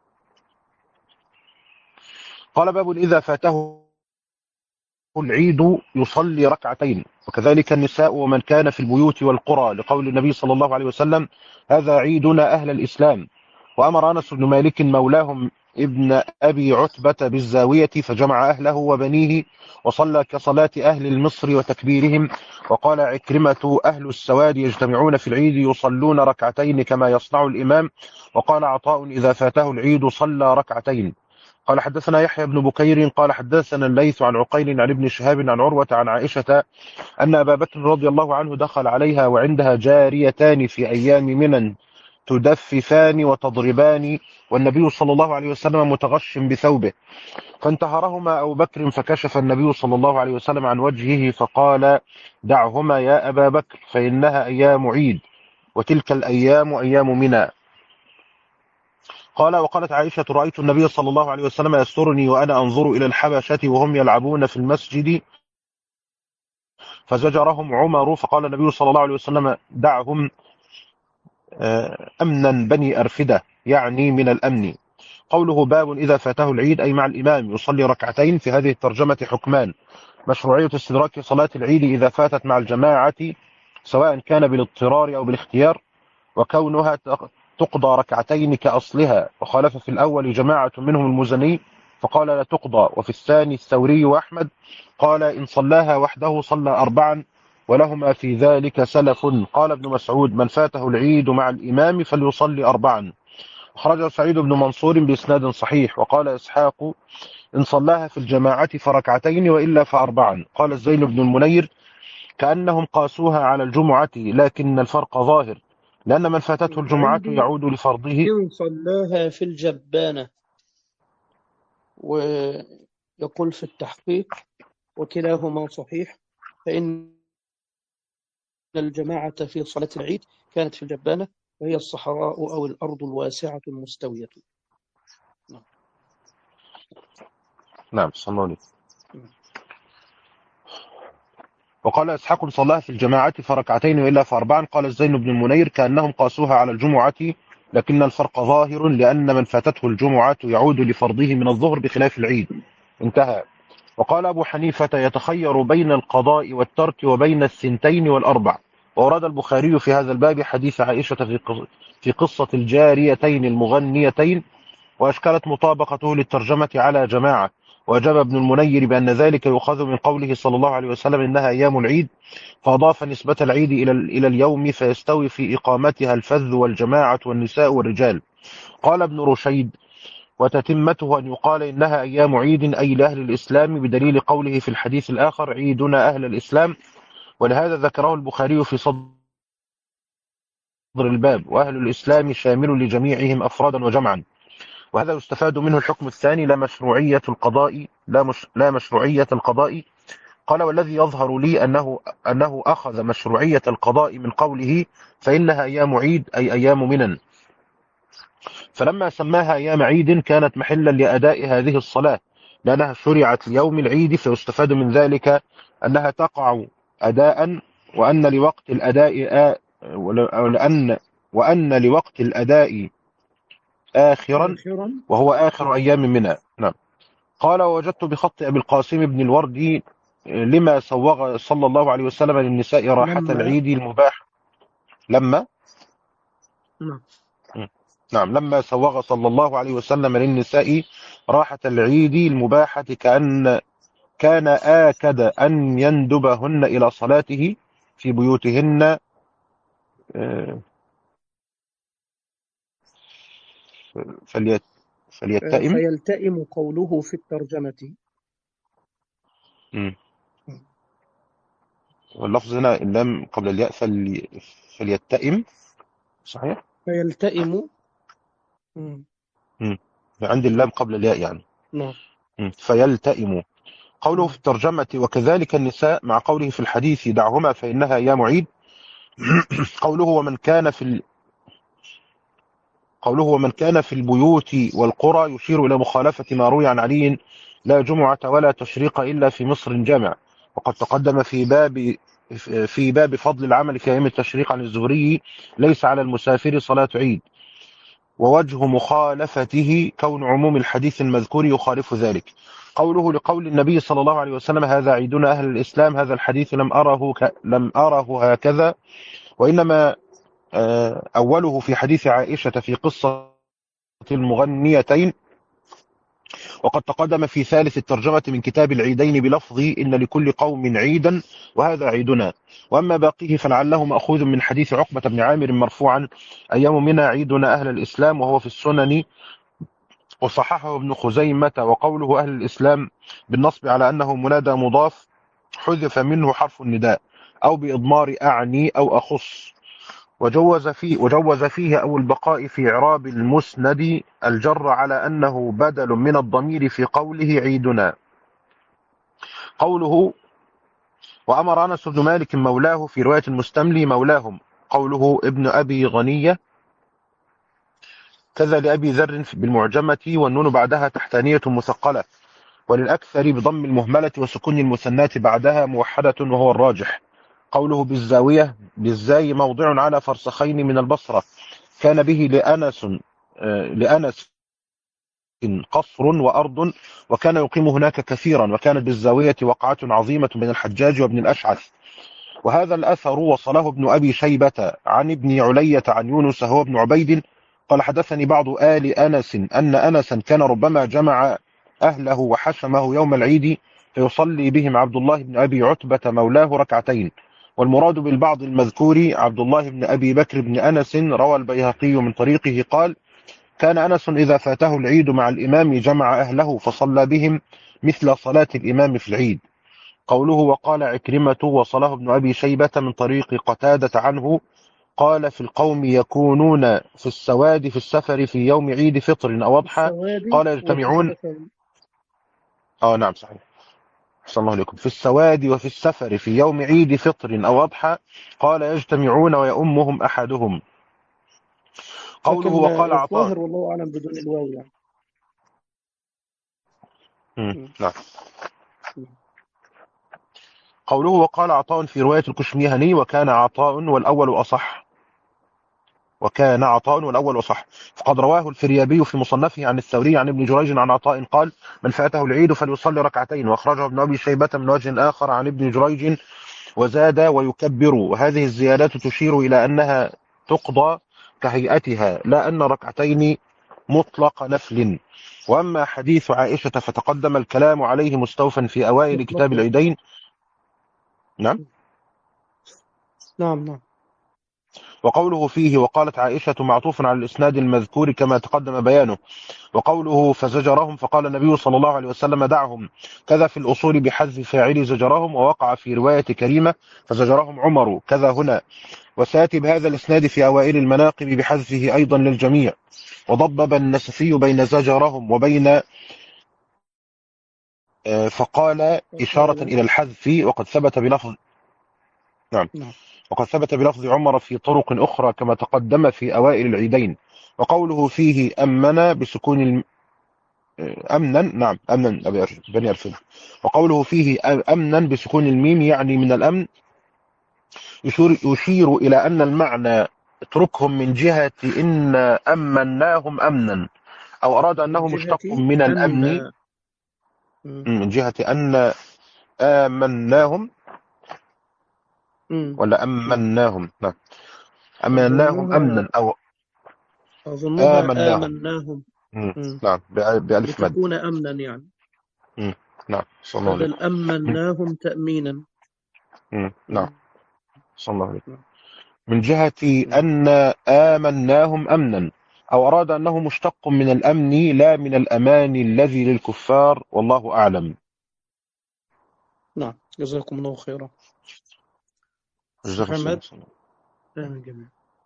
قال باب إذا فاته العيد يصلي ركعتين، وكذلك النساء ومن كان في البيوت والقرى، لقول النبي صلى الله عليه وسلم هذا عيدنا أهل الإسلام. وأمر أنس بن مالك مولاهم ابن أبي عتبة بالزاوية فجمع أهله وبنيه وصلى كصلاة أهل المصر وتكبيرهم. وقال عكرمة أهل السواد يجتمعون في العيد يصلون ركعتين كما يصنع الإمام. وقال عطاء إذا فاته العيد صلى ركعتين. قال حدثنا يحيى بن بكير قال حدثنا الليث عن عقيل عن ابن شهاب عن عروة عن عائشة أن أبا بكر رضي الله عنه دخل عليها وعندها جاريتان في أيام منن تدففان وتضربان، والنبي صلى الله عليه وسلم متغش بثوبه، فانتهرهما أبو بكر فكشف النبي صلى الله عليه وسلم عن وجهه فقال دعهما يا أبا بكر فإنها أيام عيد، وتلك الأيام أيام منى. قال وقالت عائشة رأيت النبي صلى الله عليه وسلم يسترني وأنا أنظر إلى الحبشة وهم يلعبون في المسجد فزجرهم عمر، فقال النبي صلى الله عليه وسلم دعهم أمنا بني أرفدة، يعني من الأمن. قوله باب إذا فاته العيد أي مع الإمام يصلي ركعتين، في هذه الترجمة حكمان: مشروعية استدراك صلاة العيد إذا فاتت مع الجماعة سواء كان بالاضطرار أو بالاختيار، وكونها تقضى ركعتين كأصلها، وخالف في الأول جماعة منهم المزني فقال لا تقضى، وفي الثاني الثوري وأحمد قال إن صلاها وحده صلى أربعا، ولهما في ذلك سلف. قال ابن مسعود من فاته العيد مع الإمام فليصلي أربعا. أخرجه سعيد بن منصور بإسناد صحيح. وقال إسحاق إن صلاها في الجماعة فركعتين وإلا فأربعا. قال الزين بن المنير كأنهم قاسوها على الجمعة لكن الفرق ظاهر، لأن من فاتته الجمعة عندي يعود لفرضه. إن صلاها في الجبانة، ويقول في التحقيق وكلاهما صحيح، فإن الجماعة في صلاة العيد كانت في الجبانة وهي الصحراء أو الأرض الواسعة المستوية. نعم. نعم صلوني. وقال إسحاق صلاها في الجماعة فركعتين وإلا فأربعا. قال الزين بن المنير كأنهم قاسوها على الجمعة لكن الفرق ظاهر، لأن من فاتته الجمعة يعود لفرضه من الظهر بخلاف العيد. انتهى. وقال أبو حنيفة يتخير بين القضاء والترك وبين الثنتين والأربع. وأورد البخاري في هذا الباب حديث عائشة في قصة الجاريتين المغنيتين، وأشكلت مطابقته للترجمة على جماعة. وأجاب ابن المنير بأن ذلك يؤخذ من قوله صلى الله عليه وسلم إنها أيام العيد، فأضاف نسبة العيد إلى إلى اليوم فيستوي في إقامتها الفذ والجماعة والنساء والرجال. قال ابن رشيد وتتمته أن يقال إنها أيام عيد أي لأهل الإسلام، بدليل قوله في الحديث الآخر عيدنا أهل الإسلام، ولهذا ذكره البخاري في صدر الباب، وأهل الإسلام شامل لجميعهم أفرادا وجمعا. وهذا يستفاد منه الحكم الثاني لا مشروعية القضاء لا, مش لا مشروعية القضاء. قال والذي يظهر لي أنه, أنه أخذ مشروعية القضاء من قوله فإنها أيام عيد أي أيام منن، فلما سماها أيام عيد كانت محلا لأداء هذه الصلاة، لأنها شرعت ليوم العيد، فيستفاد من ذلك أنها تقع أداء، وأن لوقت الأداء آ... ولأن وأن لوقت الأداء آخرا، آخرا. وهو آخر نعم. أيام منها. نعم. قال: ووجدت بخط أبي القاسم بن الوردي لما سوغ صلى الله عليه وسلم للنساء راحة لما. العيد المباح. لما نعم. نعم لما سوغ صلى الله عليه وسلم للنساء راحة العيد المباحة، كأن كان آكد أن يندبهن إلى صلاته في بيوتهن، آه، فليت آه، فليتئم. فيلتئم قوله في الترجمة. مم. واللفظ هنا اللام قبل الياء، فلي... فليتئم. صحيح. فيلتئم. مم. مم. عندي اللام قبل الياء يعني. نعم. مم. فيلتئم قوله في مم. الترجمة: وكذلك النساء، مع قوله في الحديث: دعهما فإنها أيام عيد. قوله: ومن كان في ال... قوله ومن كان في البيوت والقرى، يشير إلى مخالفة ما روي عن علي: لا جمعة ولا تشريق إلا في مصر جامع. وقد تقدم في باب في باب فضل العمل في أيام التشريق عن الزهري: ليس على المسافر صلاة عيد. ووجه مخالفته كون عموم الحديث المذكور يخالف ذلك. قوله: لقول النبي صلى الله عليه وسلم: هذا عيدنا أهل الإسلام. هذا الحديث لم أره ك... لم أره هكذا، وإنما آه، أوله في حديث عائشة في قصة المغنيتين، وقد تقدم في ثالث الترجمة من كتاب العيدين بلفظ: إن لكل قوم عيدا وهذا عيدنا. وأما باقيه فلعله مأخوذ من حديث عقبة بن عامر مرفوعا: أيام منا عيدنا أهل الإسلام، وهو في السنن، وصححه ابن خزيمة. وقوله أهل الإسلام بالنصب على أنه منادى مضاف، حذف منه حرف النداء، أو بإضمار أعني أو أخص. وجوز فيه وجوز فيه أو البقاء في إعراب المسند الجر على أنه بدل من الضمير في قوله عيدنا. قوله: وأمر أنس بن مالك مولاه، في رواية المستملي مولاهم. قوله: ابن أبي غنية، كذا لأبي ذر بالمعجمة، والنون بعدها تحتانية مثقلة، وللأكثر بضم المهملة وسكون المثنات بعدها موحدة، وهو الراجح. قوله: بالزاوية، بالزاي موضع على فرسخين من البصرة، كان به لأنس آه، لأنس قصر وأرض، وكان يقيم هناك كثيرا، وكانت بالزاوية وقعة عظيمة بين الحجاج وابن الأشعث. وهذا الأثر وصله ابن أبي شيبة عن ابن علية عن يونس هو ابن عبيد قال: حدثني بعض آل أنس أن أنسا كان ربما جمع أهله وحشمه يوم العيد، فيصلي بهم عبد الله بن أبي عتبة مولاه ركعتين. والمراد بالبعض المذكور عبد الله بن أبي بكر بن أنس. روى البيهقي من طريقه قال: كان أنس إذا فاته العيد مع الإمام جمع أهله فصلى بهم مثل صلاة الإمام في العيد. قوله: وقال عكرمة، وصله ابن أبي شيبة من طريق قتادة عنه قال: في القوم يكونون في السواد في السفر في يوم عيد فطر أو أضحى. السواد قال: وفي يجتمعون. السفر. آه نعم صحيح. أحسن الله عليكم. في السواد وفي السفر في يوم عيد فطر أو أضحى. قال: يجتمعون ويؤمهم أحدهم. قوله: لكن وقال آه، عطاء. الظاهر والله أعلم بدون الواو يعني. مم، مم. نعم. مم. قوله: وقال عطاء في رواية الكشميهني: وكان عطاء والأول أصح. وكان عطاء والأول أصح. فقد رواه الفريابي في مصنفه عن الثوري عن ابن جريج عن عطاء قال: من فاته العيد فليصلي ركعتين. وأخرجه ابن أبي شيبة من وجه آخر عن ابن جريج وزاد: ويكبر. وهذه الزيادات تشير إلى أنها تقضى كهيئتها، لا أن ركعتين مطلق نفل. وأما حديث عائشة فتقدم الكلام عليه مستوفا في أوائل كتاب مطلق. العيدين. نعم. نعم. نعم. وقوله فيه: وقالت عائشة معطوف على الإسناد المذكور كما تقدم بيانه. وقوله: فزجرهم، فقال النبي صلى الله عليه وسلم: دعهم. كذا في الأصول بحذف فاعل زجرهم. ووقع في رواية كريمة: فزجرهم عمر، كذا هنا. وسيأتي بهذا الإسناد في أوائل المناقب بحذفه أيضا للجميع. وضبب النسفي بين زجرهم وبين آه، فقال إشارة فقال. إلى الحذف. وقد ثبت بلفظ نعم نعم. وقد ثبت بلفظ عمر في طرق أخرى كما تقدم في أوائل العيدين. وقوله فيه: أمن بسكون الم... أمنا، نعم أمنا أبي أرشد بني أرشد. وقوله فيه أمنا بسكون الميم يعني من الأمن، يشير, يشير إلى أن المعنى اتركهم من جهة إن أمناهم أمنا، أو أراد من أنه جهة مشتق من أن. الأمن مم. من جهة أن آمناهم، مم. ولا نعم. أمناهم، نعم أمناهم أظنها أمنا أو أظنها آمناهم. آمناهم. مم. مم. نعم بألف مد. لتكون أمنا يعني، مم. نعم صلى الله عليه بدل أمناهم تأمينا. وسلم. نعم مم. صلى الله عليه. نعم. من جهة نعم. أن آمناهم أمنا، أو أراد أنه مشتق من الأمن لا من الأمان الذي للكفار، والله أعلم. نعم. جزاكم الله خيرا. جزاك محمد. الله. آمين جميعا.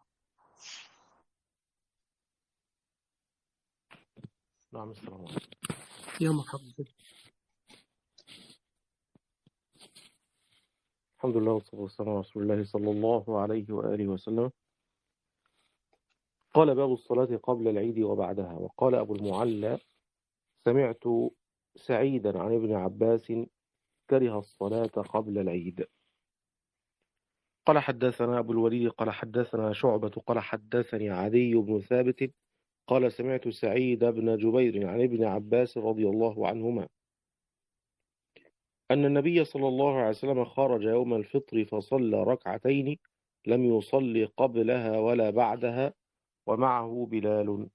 نعم السلام عليكم. يا مرحبا بك. الحمد لله والصلاة والسلام على رسول الله صلى الله عليه وآله وسلم. قال باب الصلاة قبل العيد وبعدها. وقال أبو المعلى: سمعت سعيدا عن ابن عباس كره الصلاة قبل العيد. قال حدثنا أبو الوليد قال حدثنا شعبة قال حدثني عدي بن ثابت قال سمعت سعيد بن جبير عن ابن عباس رضي الله عنهما أن النبي صلى الله عليه وسلم خرج يوم الفطر فصلى ركعتين لم يصلي قبلها ولا بعدها ومعه بلال.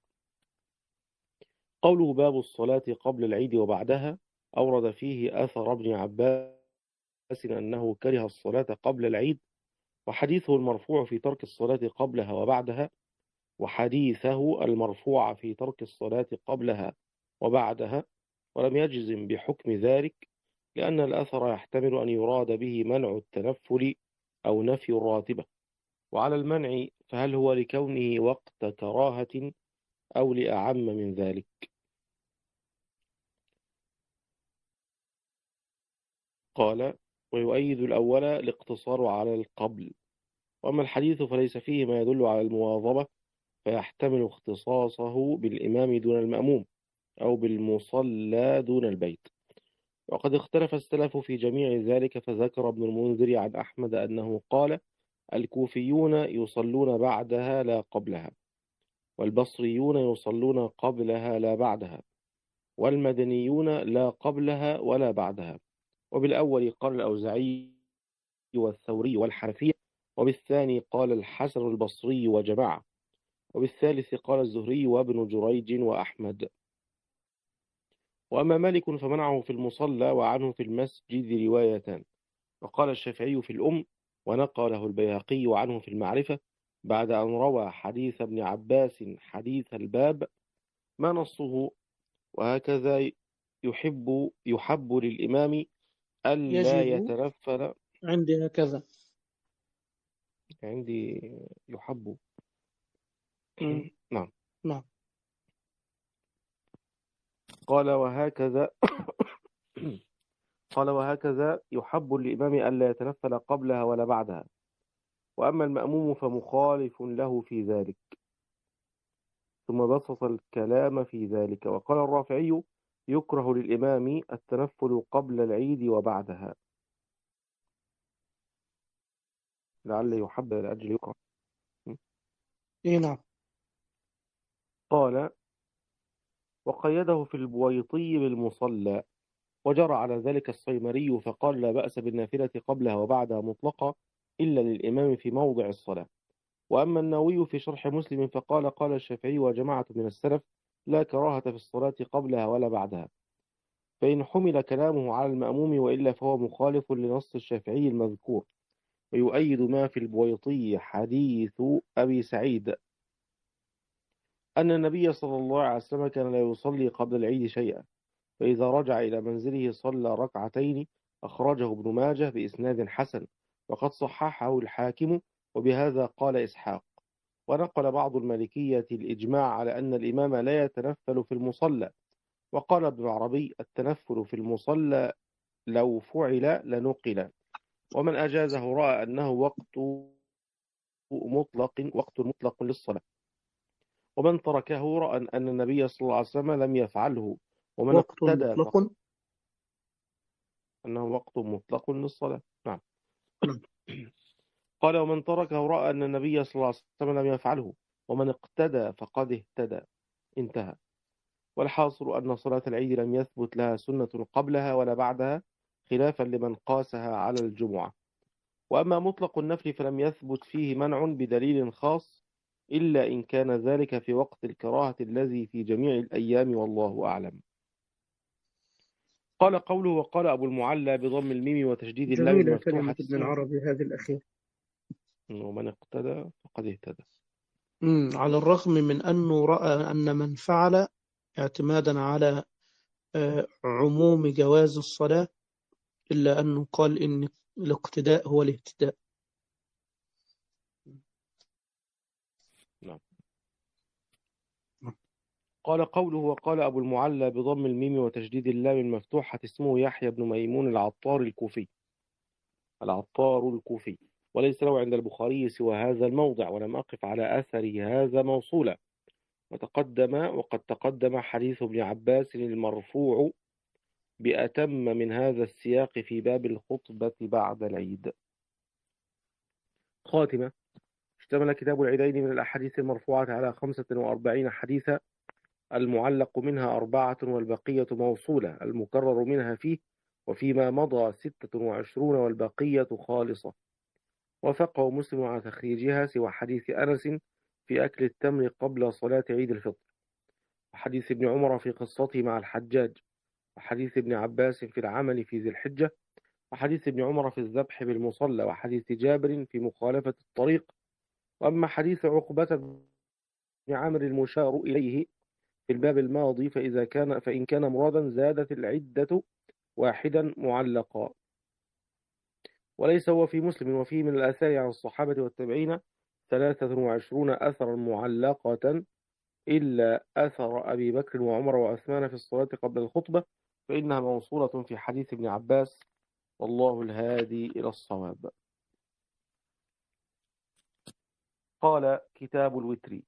قوله باب الصلاة قبل العيد وبعدها أورد فيه أثر ابن عباس أنه كره الصلاة قبل العيد، وحديثه المرفوع في ترك الصلاة قبلها وبعدها، وحديثه المرفوع في ترك الصلاة قبلها وبعدها، ولم يجزم بحكم ذلك لأن الأثر يحتمل أن يراد به منع التنفل أو نفي الراتبة. وعلى المنع فهل هو لكونه وقت كراهة أو لأعم من ذلك؟ قال: ويؤيد الأول الاقتصار على القبل، وأما الحديث فليس فيه ما يدل على المواظبة، فيحتمل اختصاصه بالإمام دون المأموم أو بالمصلى دون البيت. وقد اختلف السلف في جميع ذلك، فذكر ابن المنذر عن أحمد أنه قال: الكوفيون يصلون بعدها لا قبلها، والبصريون يصلون قبلها لا بعدها، والمدنيون لا قبلها ولا بعدها. وبالأول قال الأوزاعي والثوري والحنفية، وبالثاني قال الحسن البصري وجماعة، وبالثالث قال الزهري وابن جريج وأحمد. وأما مالك فمنعه في المصلى وعنه في المسجد روايتان، وقال الشافعي في الأم، ونقله البيهقي عنه في المعرفة بعد أن روى حديث ابن عباس حديث الباب ما نصه. وهكذا يحب يحب للإمام ألا يجب يتنفل. عندي هكذا. عندي يحب. مم. نعم. نعم. قال وهكذا قال وهكذا يحب للإمام ألا يتنفل قبلها ولا بعدها، وأما المأموم فمخالف له في ذلك. ثم بسط الكلام في ذلك، وقال الرافعي: يكره للإمام التنفل قبل العيد وبعدها. لعل يحب لأجل يكره. إيه نعم. قال: وقيده في البويطي بالمصلى، وجرى على ذلك الصيمري فقال: لا بأس بالنافلة قبلها وبعدها مطلقة إلا للإمام في موضع الصلاة. وأما النووي في شرح مسلم فقال: قال الشافعي وجماعة من السلف: لا كراهة في الصلاة قبلها ولا بعدها. فإن حمل كلامه على المأموم وإلا فهو مخالف لنص الشافعي المذكور. ويؤيد ما في البويطي حديث أبي سعيد أن النبي صلى الله عليه وسلم كان لا يصلي قبل العيد شيئا، فإذا رجع إلى منزله صلى ركعتين. أخرجه ابن ماجه بإسناد حسن، وقد صححه الحاكم، وبهذا قال إسحاق. ونقل بعض المالكية الإجماع على أن الإمام لا يتنفل في المصلى. وقال ابن العربي: التنفل في المصلى لو فعل لنقل، ومن أجازه رأى أنه وقت مطلق وقت مطلق للصلاة، ومن تركه رأى أن النبي صلى الله عليه وسلم لم يفعله، ومن وقت اقتدى مطلق. فأنه وقت مطلق للصلاة. نعم. نعم. قال ومن تركه رأى أن النبي صلى الله عليه وسلم لم يفعله، ومن اقتدى فقد اهتدى. انتهى. والحاصل أن صلاة العيد لم يثبت لها سنة قبلها ولا بعدها، خلافا لمن قاسها على الجمعة. وأما مطلق النفل فلم يثبت فيه منع بدليل خاص، إلا إن كان ذلك في وقت الكراهة الذي في جميع الأيام، والله أعلم. قال قوله وقال أبو المعلى بضم الميم وتشديد اللام جميلة المفتوحة كلمة ابن اسمه العربي هذه الأخيرة. ومن اقتدى فقد اهتدى. مم. على الرغم من أنه رأى أن من فعل اعتمادا على آه، عموم جواز الصلاة، إلا أنه قال إن الاقتداء هو الاهتداء. نعم. قال قوله وقال أبو المعلى بضم الميم وتشديد اللام المفتوحة اسمه يحيى بن ميمون العطار الكوفي العطار الكوفي وليس له عند البخاري سوى هذا الموضع، ولم أقف على أثر هذا موصولا. وتقدم وقد تقدم حديث ابن عباس المرفوع بأتم من هذا السياق في باب الخطبة بعد العيد. خاتمة. اشتمل كتاب العيدين من الأحاديث المرفوعة على خمسة وأربعين حديثا، المعلق منها أربعة والبقية موصولة، المكرر منها فيه وفيما مضى ستة وعشرون والبقية خالصة. وافقه مسلم على تخريجها سوى حديث أنس في أكل التمر قبل صلاة عيد الفطر، وحديث ابن عمر في قصته مع الحجاج، وحديث ابن عباس في العمل في ذي الحجة، وحديث ابن عمر في الذبح بالمصلى، وحديث جابر في مخالفة الطريق. وأما حديث عقبة بن عامر المشار إليه في الباب الماضي فإذا كان فإن كان مرادا زادت العدة واحدا معلقا، وليس هو في مسلم. وفيه من الآثار عن الصحابة والتابعين ثلاثة وعشرون أثرا معلقة، إلا أثر أبي بكر وعمر وعثمان في الصلاة قبل الخطبة، فإنها موصولة في حديث ابن عباس، والله الهادي إلى الصواب. قال كتاب الوتر.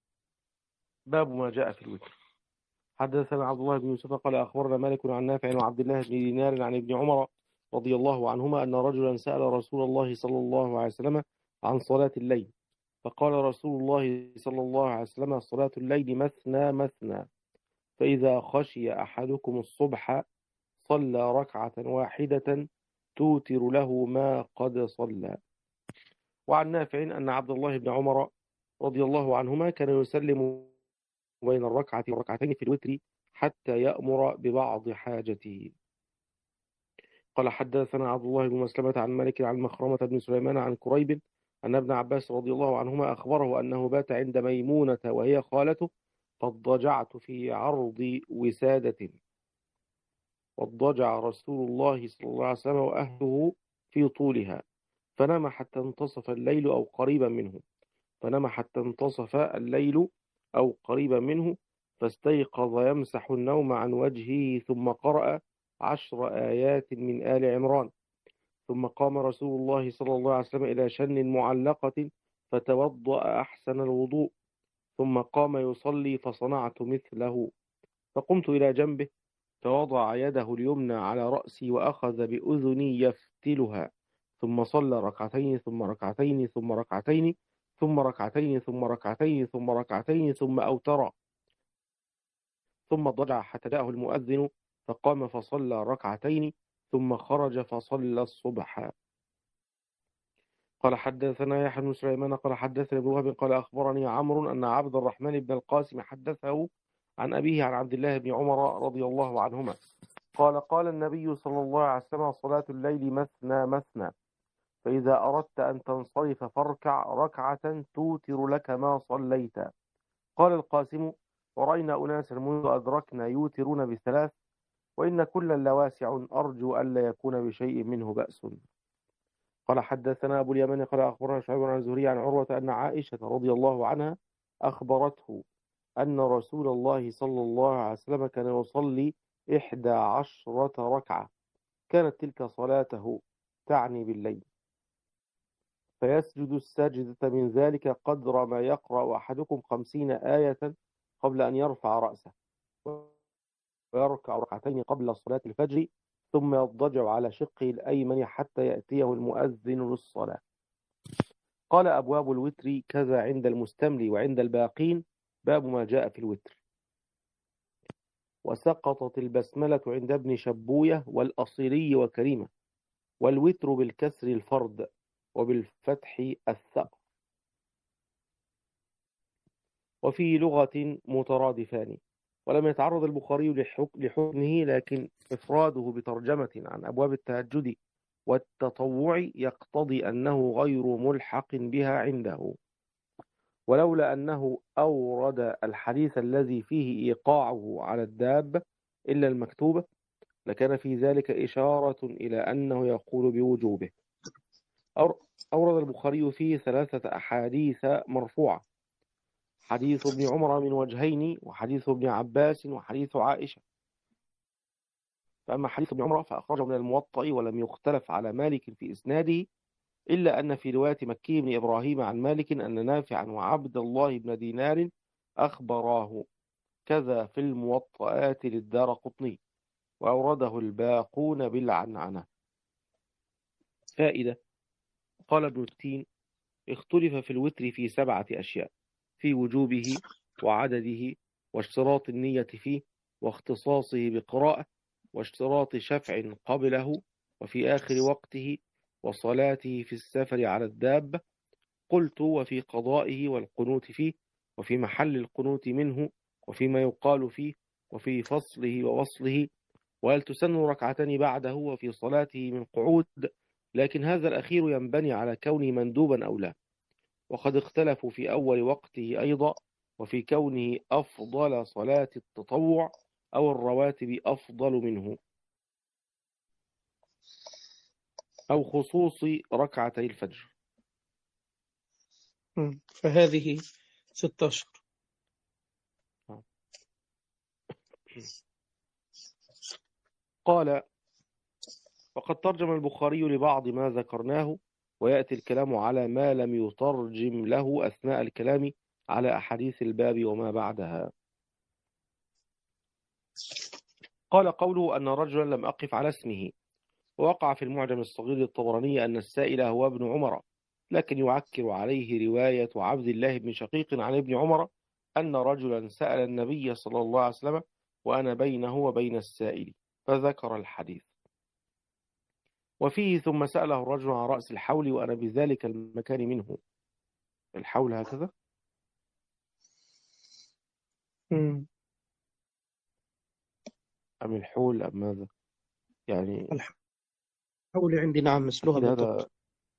باب ما جاء في الوتر. حدثنا عبد الله بن يوسف قال أخبرنا مالك عن نافع وعبد الله بن دينار عن ابن عمر رضي الله عنهما أن رجلا سأل رسول الله صلى الله عليه وسلم عن صلاة الليل، فقال رسول الله صلى الله عليه وسلم صلاة الليل مثنى مثنى، فإذا خشي أحدكم الصبح صلى ركعة واحدة توتر له ما قد صلى. وعن نافع أن عبد الله بن عمر رضي الله عنهما كان يسلم بين الركعة والركعتين في الوتر حتى يأمر ببعض حاجته. قال حدثنا عبد الله بن مسلمة عن مالك عن مخرمة بن سليمان عن كريب أن ابن عباس رضي الله عنهما أخبره أنه بات عند ميمونة وهي خالته، فاضطجعت في عرض وسادة، واضطجع رسول الله صلى الله عليه وسلم وأهله في طولها، فنام حتى انتصف الليل أو قريبا منه فنام حتى انتصف الليل أو قريبا منه فاستيقظ يمسح النوم عن وجهه، ثم قرأ عشر آيات من آل عمران، ثم قام رسول الله صلى الله عليه وسلم إلى شن معلقة فتوضأ أحسن الوضوء، ثم قام يصلي فصنعت مثله، فقمت إلى جنبه فوضع يده اليمنى على رأسي وأخذ بأذني يفتلها، ثم صلى ركعتين ثم ركعتين ثم ركعتين ثم ركعتين ثم ركعتين ثم ركعتين ثم أوتر، ثم اضطجع حتى جاءه المؤذن فقام فصلى ركعتين ثم خرج فصلى الصبح. قال حدثنا يحيى بن سليمان قال حدثني ابن وهب قال أخبرني عمرو أن عبد الرحمن بن القاسم حدثه عن أبيه عن عبد الله بن عمر رضي الله عنهما قال قال النبي صلى الله عليه وسلم صلاة الليل مثنى مثنى، فإذا أردت أن تنصرف فاركع ركعة توتر لك ما صليت. قال القاسم ورأينا أناسا منذ أدركنا يوترون بثلاث، وإن كلا لواسع أرجو ألا يكون بشيء منه بأس. قال حدثنا أبو اليمن قال أخبرنا شعيب عن الزهري عن عروة أن عائشة رضي الله عنها أخبرته أن رسول الله صلى الله عليه وسلم كان يصلي إحدى عشرة ركعة، كانت تلك صلاته تعني بالليل، فيسجد السجدة من ذلك قدر ما يقرأ أحدكم خمسين آية قبل أن يرفع رأسه، ويركع ركعتين قبل صلاة الفجر ثم يضطجع على شقه الأيمن حتى يأتيه المؤذن للصلاة. قال أبواب الوتر كذا عند المستملي وعند الباقين، باب ما جاء في الوتر. وسقطت البسملة عند ابن شبوية والأصيلي وكريمة، والوتر بالكسر الفرد وبالفتح الثأر، وفي لغة مترادفان. ولم يتعرض البخاري لحكمه، لكن إفراده بترجمة عن أبواب التهجد والتطوع يقتضي أنه غير ملحق بها عنده، ولولا أنه أورد الحديث الذي فيه إيقاعه على الدابة إلا المكتوبة لكان في ذلك إشارة إلى أنه يقول بوجوبه. أورد البخاري فيه ثلاثة أحاديث مرفوعة: حديث ابن عمر من وجهين، وحديث ابن عباس، وحديث عائشة. فأما حديث ابن عمر فأخرجه من الموطأ ولم يختلف على مالك في إسناده، إلا أن في رواية مكي بن إبراهيم عن مالك أن نافعا وعبد الله بن دينار أخبراه، كذا في الموطئات للدارقطني، وأورده الباقون بالعنعنة. فائدة: قال ابن التين: اختلف في الوتر في سبعة أشياء: في وجوبه وعدده واشتراط النية فيه واختصاصه بقراءة واشتراط شفع قبله وفي آخر وقته وصلاته في السفر على الدابة. قلت: وفي قضائه والقنوت فيه وفي محل القنوت منه وفيما يقال فيه وفي فصله ووصله، وهل تسن ركعتان بعده وفي صلاته من قعود، لكن هذا الأخير ينبني على كونه مندوبا أو لا. وقد اختلفوا في أول وقته أيضا وفي كونه أفضل صلاة التطوع أو الرواتب أفضل منه، أو خصوص ركعتي الفجر. فهذه ستة أشهر. قال: وقد ترجم البخاري لبعض ما ذكرناه، ويأتي الكلام على ما لم يترجم له أثناء الكلام على أحاديث الباب وما بعدها. قال: قوله أن رجلا لم أقف على اسمه، ووقع في المعجم الصغير للطبراني أن السائل هو ابن عمر، لكن يعكر عليه رواية عبد الله بن شقيق عن ابن عمر أن رجلا سأل النبي صلى الله عليه وسلم وأنا بينه وبين السائل، فذكر الحديث. وفيه: ثم سأله الرجل عن رأس الحول وأنا بذلك المكان منه. الحول هكذا مم. أم الحول أم ماذا؟ يعني الحول عندي نعم مثلها أكيد بالضبط. هذا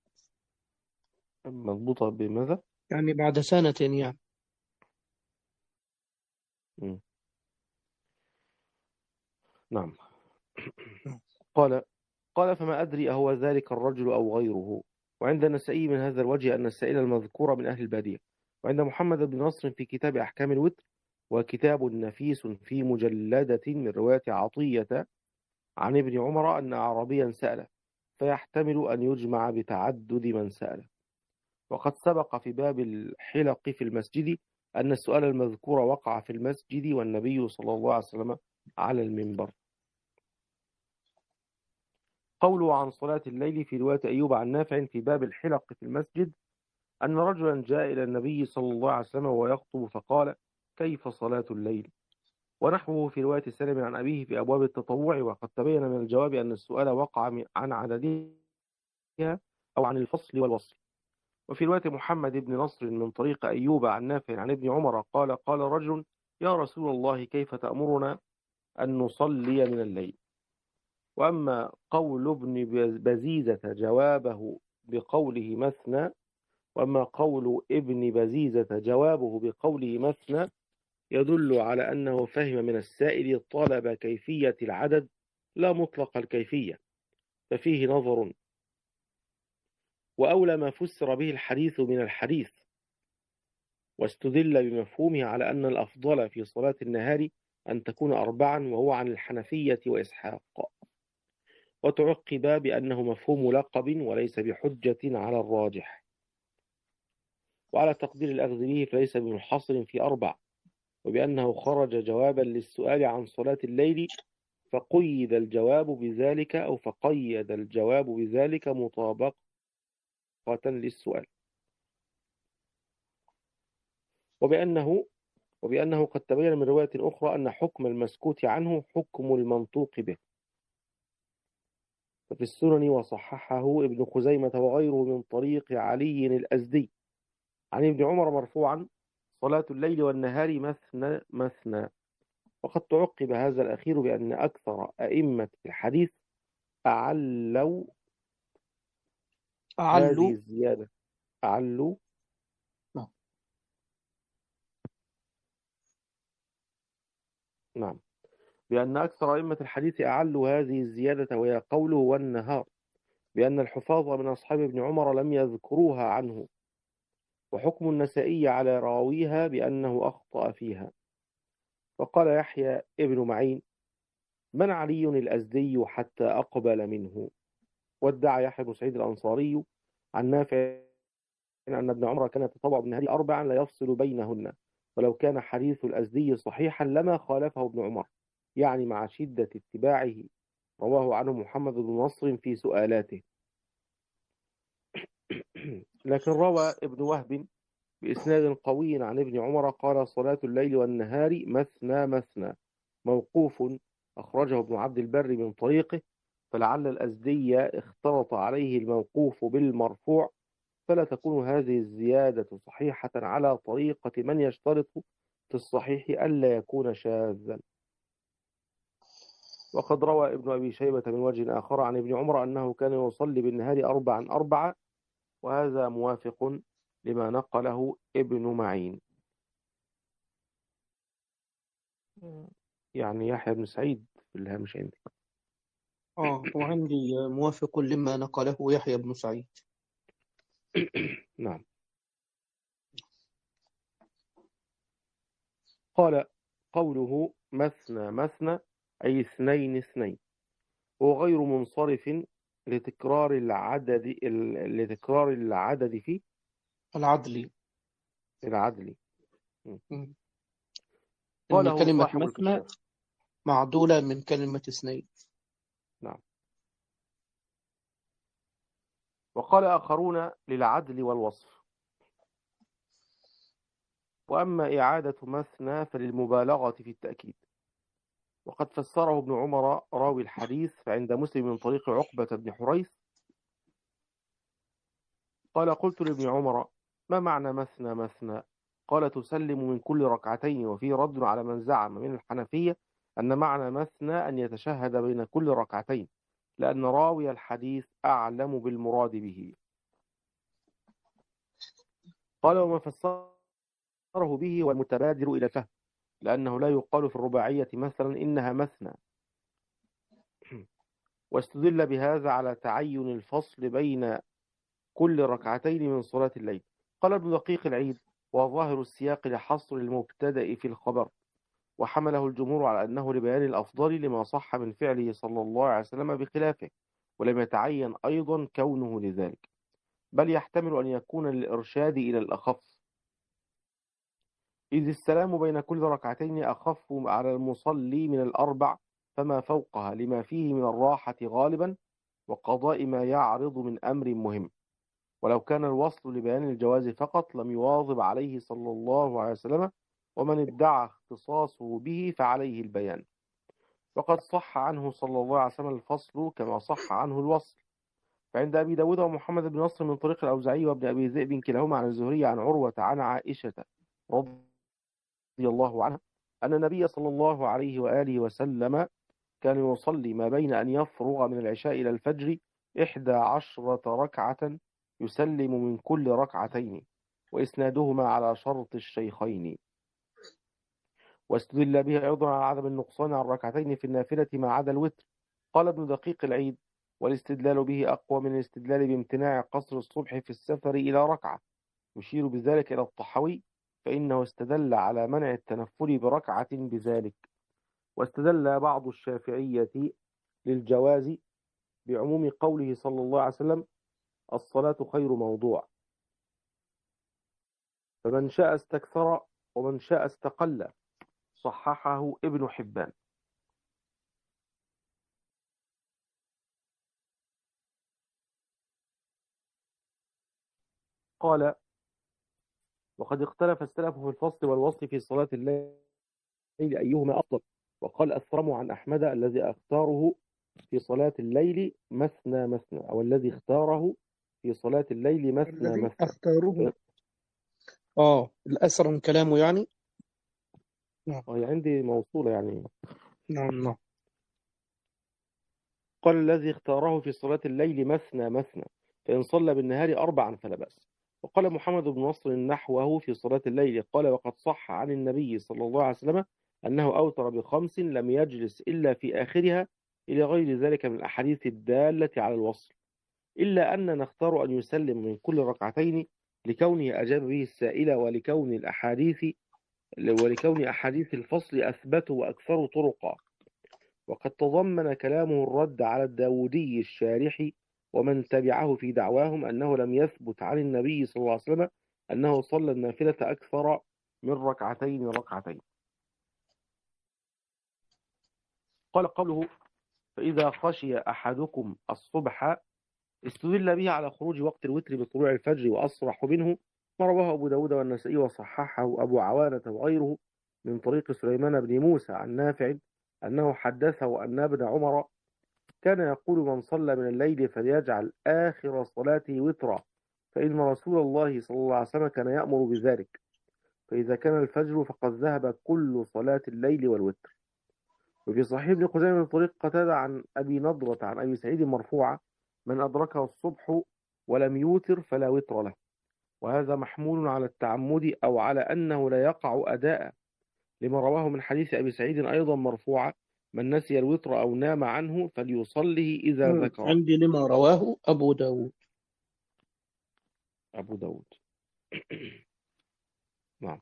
مضبوطة بماذا؟ يعني بعد سنة يعني. مم. نعم. قال قال فما أدري أهو ذلك الرجل أو غيره. وعند النسائي من هذا الوجه أن السائل المذكور من أهل البادية. وعند محمد بن نصر في كتاب أحكام الوتر، وكتاب نفيس في مجلدة من رواية عطية عن ابن عمر أن أعرابيا سأل، فيحتمل أن يجمع بتعدد من سأل. وقد سبق في باب الحلق في المسجد أن السؤال المذكور وقع في المسجد والنبي صلى الله عليه وسلم على المنبر. قوله عن صلاة الليل في رواية أيوب عن نافع في باب الحلق في المسجد أن رجلا جاء إلى النبي صلى الله عليه وسلم وهو يخطب فقال: كيف صلاة الليل؟ ونحوه في رواية سالم عن أبيه في أبواب التطوع. وقد تبين من الجواب أن السؤال وقع عن عددها أو عن الفصل والوصل. وفي رواية محمد بن نصر من طريق أيوب عن نافع عن ابن عمر قال: قال رجل: يا رسول الله كيف تأمرنا أن نصلي من الليل؟ وأما قول ابن بزيزة جوابه بقوله مثنى وأما قول ابن بزيزة جوابه بقوله مثنى يدل على أنه فهم من السائل طلب كيفية العدد لا مطلق الكيفية، ففيه نظر. وأولى ما فسر به الحديث من الحديث، واستدل بمفهومه على أن الأفضل في صلاة النهار أن تكون أربعا، وهو عن الحنفية وإسحاق. وتعقب بأنه مفهوم لقب وليس بحجة على الراجح. وعلى تقدير الأخذ به فليس بمنحصر في أربع، وبأنه خرج جوابا للسؤال عن صلاة الليل فقيد الجواب بذلك أو فقيد الجواب بذلك مطابقة للسؤال. وبأنه وبأنه قد تبين من رواية أخرى أن حكم المسكوت عنه حكم المنطوق به. ففي السنن وصححه ابن خزيمة وغيره من طريق علي الأزدي عن ابن عمر مرفوعا: صلاة الليل والنهار مثنى مثنى. وقد تعقب هذا الأخير بأن أكثر أئمة الحديث أعلوا هذه أعلوا الزيادة أعلوا نعم. نعم بأن أكثر أئمة الحديث أعلوا هذه الزيادة، وهي قوله والنهار، بأن الحفاظ من أصحاب ابن عمر لم يذكروها عنه. وحكم النسائي على راويها بأنه أخطأ فيها. وقال يحيى ابن معين: من علي الأزدي حتى أقبل منه. وادعى يحيى بن سعيد الأنصاري عن نافع أن ابن عمر كان يتطوع بالنهار أربعا لا يفصل بينهن، ولو كان حديث الأزدي صحيحا لما خالفه ابن عمر، يعني مع شدة اتباعه. رواه عنه محمد بن نصر في سؤالاته. لكن روى ابن وهب بإسناد قوي عن ابن عمر قال: صلاة الليل والنهار مثنى مثنى، موقوف، أخرجه ابن عبد البر من طريقه، فلعل الأزدي اختلط عليه الموقوف بالمرفوع، فلا تكون هذه الزيادة صحيحة على طريقة من يشترط في الصحيح ألا يكون شاذا. وقد روى ابن أبي شيبة من وجه آخر عن ابن عمر أنه كان يصلي بالنهار أربعا أربعة، وهذا موافق لما نقله ابن معين. يعني يحيى بن سعيد في الهامش عندي. آه وعندي موافق لما نقله يحيى بن سعيد. نعم. قال: قوله مثنى مثنى أي اثنين اثنين، هو غير منصرف لتكرار العدد لتكرار العدد في العدلي. العدل. إن قاله كلمة صاحب مثنى الكشاف. معدولة من كلمة اثنين. نعم. وقال آخرون للعدل والوصف. وأما إعادة مثنى فللمبالغة في التأكيد. وقد فسره ابن عمر راوي الحديث فعند مسلم من طريق عقبة بن حريث قال: قلت لابن عمر: ما معنى مثنى مثنى؟ قال: تسلم من كل ركعتين. وفيه رد على من زعم من الحنفية أن معنى مثنى أن يتشهد بين كل ركعتين، لأن راوي الحديث أعلم بالمراد به. قال: وما فسره به والمتبادر إلى الفهم، لأنه لا يقال في الرباعية مثلا إنها مثنى. واستدل بهذا على تعين الفصل بين كل ركعتين من صلاة الليل. قال ابن دقيق العيد: وظاهر السياق لحصر المبتدأ في الخبر، وحمله الجمهور على أنه لبيان الأفضل لما صح من فعله صلى الله عليه وسلم بخلافه، ولم يتعين أيضا كونه لذلك، بل يحتمل أن يكون للإرشاد إلى الأخف، إذ السلام بين كل ركعتين أخف على المصلي من الأربع فما فوقها، لما فيه من الراحة غالبا وقضاء ما يعرض من أمر مهم. ولو كان الوصل لبيان الجواز فقط لم يواظب عليه صلى الله عليه وسلم، ومن ادعى اختصاصه به فعليه البيان. وقد صح عنه صلى الله عليه وسلم الفصل كما صح عنه الوصل. فعند أبي داود ومحمد بن نصر من طريق الأوزاعي وابن أبي ذئب كلاهما عن الزهري عن عروة عن عائشة رضي الله عنها أن النبي صلى الله عليه وآله وسلم كان يصلي ما بين أن يفرغ من العشاء إلى الفجر إحدى عشرة ركعة يسلم من كل ركعتين، وإسنادهما على شرط الشيخين. واستدل به أيضا على عدم النقصان عن ركعتين في النافلة ما عدا الوتر. قال ابن دقيق العيد: والاستدلال به أقوى من الاستدلال بامتناع قصر الصبح في السفر إلى ركعة، يشير بذلك إلى الطحاوي، فإنه استدل على منع التنفل بركعة بذلك. واستدل بعض الشافعية للجواز بعموم قوله صلى الله عليه وسلم: الصلاة خير موضوع، فمن شاء استكثر ومن شاء استقل، صححه ابن حبان. قال وقد اختلف السلف في الفصل والوصل في صلاة الليل أيهما أفضل، وقال أثرم عن أحمد الذي اختاره في صلاة الليل مثنى مثنى، أو الذي اختاره في صلاة الليل مثنى الذي مثنى. أختاره آه الأسرم كلامه يعني. نعم وهي عندي موصولة يعني. نعم نعم. قال الذي اختاره في صلاة الليل مثنى مثنى، فإن صلى بالنهار أربعا فلا بأس. وقال محمد بن نصر نحوه في صلاة الليل، قال وقد صح عن النبي صلى الله عليه وسلم أنه أوتر بخمس لم يجلس إلا في آخرها، إلى غير ذلك من الأحاديث الدالة على الوصل، إلا أن نختار أن يسلم من كل ركعتين لكونه أجاب به السائل، ولكون الأحاديث ولكون أحاديث الفصل أثبت وأكثر طرقا. وقد تضمن كلامه الرد على الداودي الشارحي ومن تبعه في دعواهم أنه لم يثبت عن النبي صلى الله عليه وسلم أنه صلى النافلة أكثر من ركعتين ركعتين. قال قوله فإذا خشي أحدكم الصبح استدل به على خروج وقت الوتر بطلوع الفجر، وأصرح منه ما رواه أبو داود والنسائي وصححه أبو عوانة وغيره من طريق سليمان بن موسى عن نافع أنه حدثه أن ابن عمر كان يقول من صلى من الليل فليجعل آخر صلاته وترا، فإن رسول الله صلى الله عليه وسلم كان يأمر بذلك، فإذا كان الفجر فقد ذهب كل صلاة الليل والوتر. وفي صحيح ابن خزيمة من طريق قتادة عن أبي نضرة عن أبي سعيد مرفوعة من أدركه الصبح ولم يوتر فلا وتر له. وهذا محمول على التعمد أو على أنه لا يقع أداء، لما رواه من حديث أبي سعيد أيضا مرفوعة من نسي الوتر أو نام عنه فليصليه إذا مم. ذكره. عندي لما رواه أبو داود. أبو داود. نعم.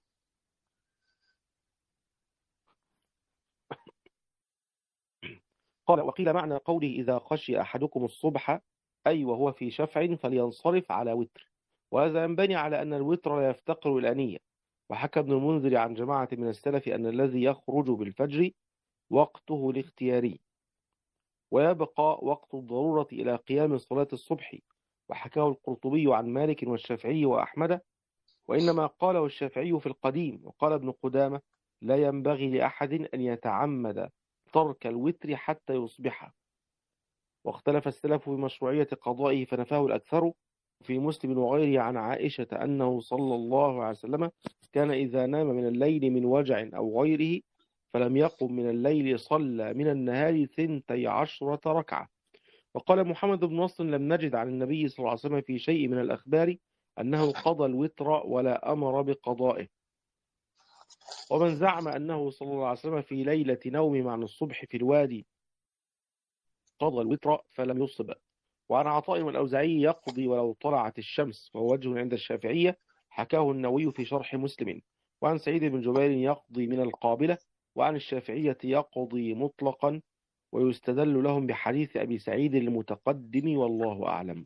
قال وقيل معنى قوله إذا خشي أحدكم الصبح أي وهو في شفع فلينصرف على وتر، وهذا ينبني على أن الوتر لا يفتقر إلى نية. وحكى ابن المنذر عن جماعة من السلف أن الذي يخرج بالفجر وقته الاختياري، ويبقى وقت الضرورة إلى قيام صلاة الصبح. وحكاه القرطبي عن مالك والشافعي وأحمد، وإنما قاله الشافعي في القديم. وقال ابن قدامة لا ينبغي لأحد أن يتعمد ترك الوتر حتى يصبح. واختلف السلف في مشروعية قضائه فنفاه الأكثر. في مسلم وغيره عن عائشة أنه صلى الله عليه وسلم كان إذا نام من الليل من وجع أو غيره فلم يقم من الليل صلى من النهار ثنتي عشرة ركعة. وقال محمد بن نصر لم نجد عن النبي صلى الله عليه وسلم في شيء من الأخبار أنه قضى الوتر ولا أمر بقضائه. ومن زعم أنه صلى الله عليه وسلم في ليلة نومه عن الصبح في الوادي قضى الوتر فلم يصب. وعن عطاء والأوزاعي يقضي ولو طلعت الشمس، وهو وجه عند الشافعية حكاه النووي في شرح مسلم. وعن سعيد بن جبير يقضي من القابلة. وعن الشافعية يقضي مطلقا، ويستدل لهم بحديث أبي سعيد المتقدم والله أعلم.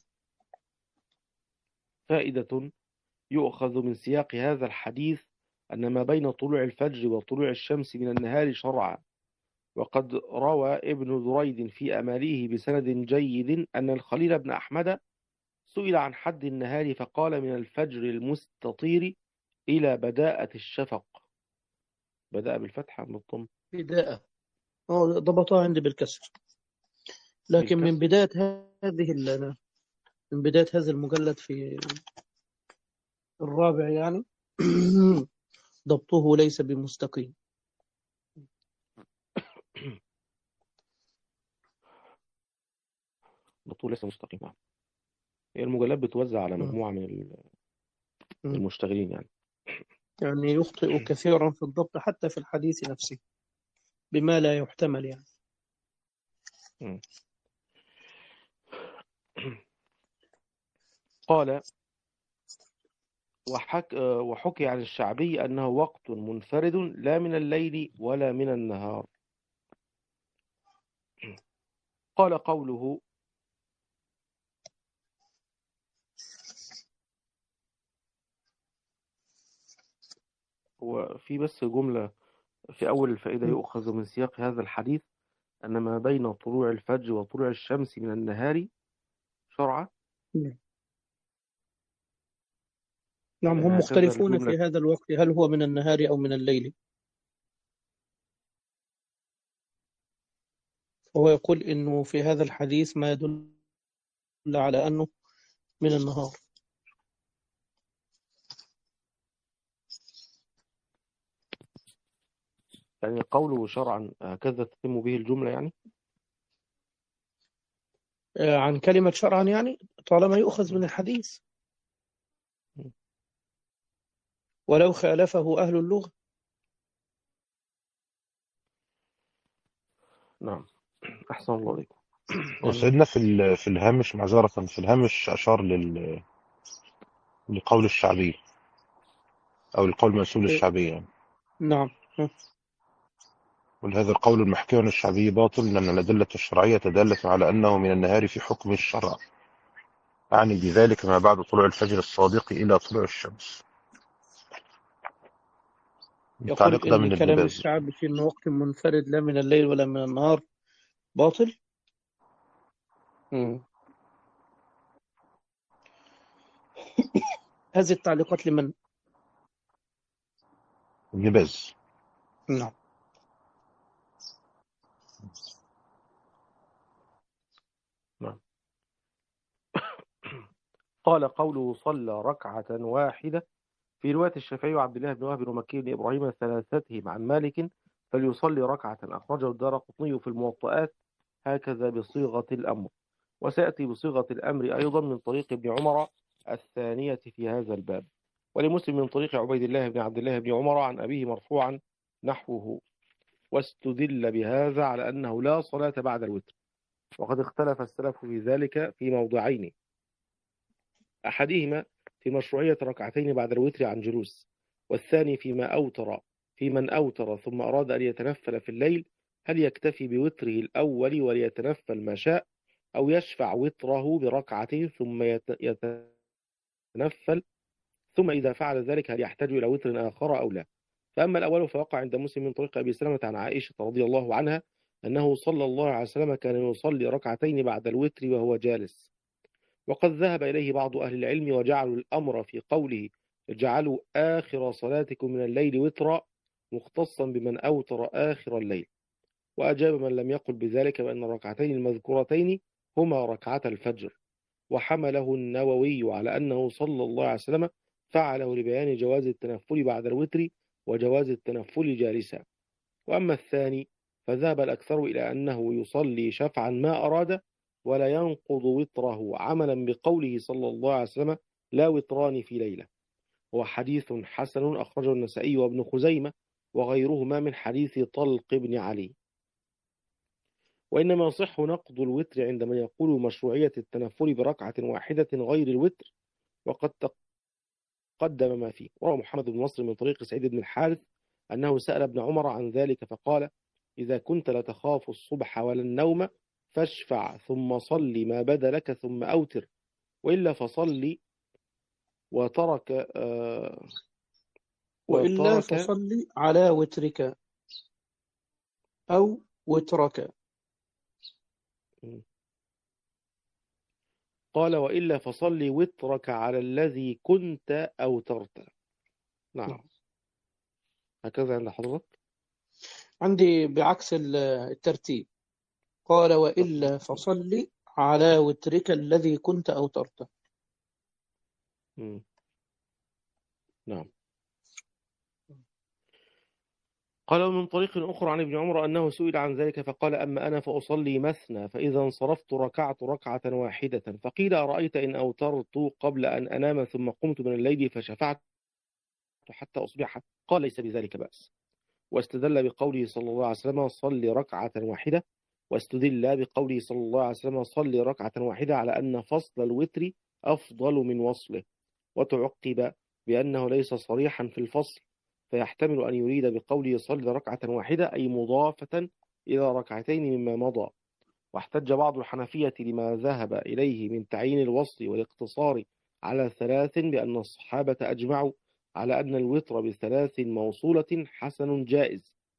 فائدة يؤخذ من سياق هذا الحديث أن ما بين طلوع الفجر وطلوع الشمس من النهار شرعا. وقد روى ابن دريد في أماليه بسند جيد أن الخليل بن أحمد سئل عن حد النهار فقال من الفجر المستطير إلى بداءة الشفق. بدأ بالفتح أم بالضم؟ بداية اه ضبطها عندي بالكسر، لكن من بالكسر. بداية هذه ال- من بداية هذا المجلد في الرابع يعني ضبطه ليس بمستقيم. بطول ليس مستقيم. هي المجلات بتوزع على مم. مجموعة من مم. المشتغلين يعني. يعني يخطئ كثيرا في الضبط حتى في الحديث نفسه بما لا يحتمل يعني. م. قال وحك وحكي عن الشعبي أنه وقت منفرد لا من الليل ولا من النهار. قال قوله وفي بس جملة في أول الفائدة يؤخذ من سياق هذا الحديث أن ما بين طلوع الفجر وطلوع الشمس من النهار شرعا. نعم، هم هكذا مختلفون في الجملة. هذا الوقت، هل هو من النهار أو من الليل؟ هو يقول إنه في هذا الحديث ما يدل على أنه من النهار. يعني قوله شرعا هكذا تتم به الجملة يعني. آه، عن كلمة شرعا يعني طالما يؤخذ من الحديث، ولو خالفه أهل اللغة. نعم، أحسن الله عليكم. وسيدنا في ال- في الهامش معذرة في الهامش أشار لل- لقول الشعبي أو القول المنسوب إيه، للشعبي يعني. نعم. ها. ولهذا القول المحكي عن الشعبي باطل لأن الأدلة الشرعية دالة على أنه من النهار في حكم الشرع، أعني بذلك ما بعد طلوع الفجر الصادق إلى طلوع الشمس. يقول التعليق ده إن من ابن كلام باز. الشعب في إنه وقت منفرد لا من الليل ولا من النهار باطل. مم. هذه التعليقات لمن؟ ابن باز. نعم. نعم. قال قوله صلى ركعة واحدة في رواية الشافعي وعبد الله بن وهب ومكي بن إبراهيم ثلاثتهم عن مالك فليصلي ركعة، أخرجه الدارقطني في الموطئات هكذا بصيغة الأمر، وسيأتي بصيغة الأمر أيضا من طريق ابن عمر الثانية في هذا الباب، ولمسلم من طريق عبيد الله بن عبد الله بن عمر عن أبيه مرفوعا نحوه، واستدل بهذا على أنه لا صلاة بعد الوتر. وقد اختلف السلف في ذلك في موضعين، أحدهما في مشروعية ركعتين بعد الوتر عن جلوس، والثاني فيما أوتر في من أوتر ثم أراد أن يتنفل في الليل هل يكتفي بوتره الأول وليتنفل ما شاء، أو يشفع وتره بركعة ثم يتنفل، ثم إذا فعل ذلك هل يحتاج إلى وتر آخر أو لا. فأما الأول فوقع عند مسلم من طريق أبي سلمة عن عائشة رضي الله عنها أنه صلى الله عليه وسلم كان يصلي ركعتين بعد الوتر وهو جالس، وقد ذهب إليه بعض أهل العلم وجعلوا الأمر في قوله اجعلوا آخر صلاتكم من الليل وترا مختصا بمن أوتر آخر الليل، وأجاب من لم يقل بذلك بأن الركعتين المذكورتين هما ركعتا الفجر، وحمله النووي على أنه صلى الله عليه وسلم فعله لبيان جواز التنفل بعد الوتر وجواز التنفل جالسا. وأما الثاني فذهب الأكثر إلى أنه يصلي شفعا ما أراد ولا ينقض وتره عملا بقوله صلى الله عليه وسلم لا وتران في ليلة، هو حديث حسن أخرجه النسائي وابن خزيمة وغيرهما من حديث طلق بن علي. وإنما يصح نقض الوتر عندما يقول مشروعية التنفل بركعة واحدة غير الوتر، وقد تقدم ما فيه. وروى محمد بن نصر من طريق سعيد بن الحارث أنه سأل ابن عمر عن ذلك فقال إذا كنت لا تخاف الصبح ولا النوم فاشفع ثم صل ما بدا لك ثم أوتر، وإلا فصلي وترك آه وإلا وترك فصل على وترك أو وترك. قال وإلا فصلي وترك على الذي كنت أوترت. نعم، هكذا عند حضرتك. عندي بعكس الترتيب، قال وإلا فصل على وترك الذي كنت أوترته. نعم. قال من طريق أخرى عن ابن عمر أنه سئل عن ذلك فقال أما أنا فأصلي مثنى فإذا انصرفت ركعت ركعة واحدة، فقيل أرأيت إن أوترت قبل أن أنام ثم قمت من الليل فشفعت حتى أصبح؟ قال ليس بذلك بأس، واستدل بقوله صلى الله عليه وسلم صلي ركعة واحدة، واستدل بقوله صلى الله عليه وسلم صلي ركعة واحدة على أن فصل الوتر أفضل من وصله، وتعقب بأنه ليس صريحا في الفصل فيحتمل أن يريد بقوله صلي ركعة واحدة أي مضافة إلى ركعتين مما مضى. واحتج بعض الحنفية لما ذهب إليه من تعيين الوصل والاقتصار على ثلاث بأن الصحابة أجمعوا على أن الوتر بثلاث موصولة حسن جائز،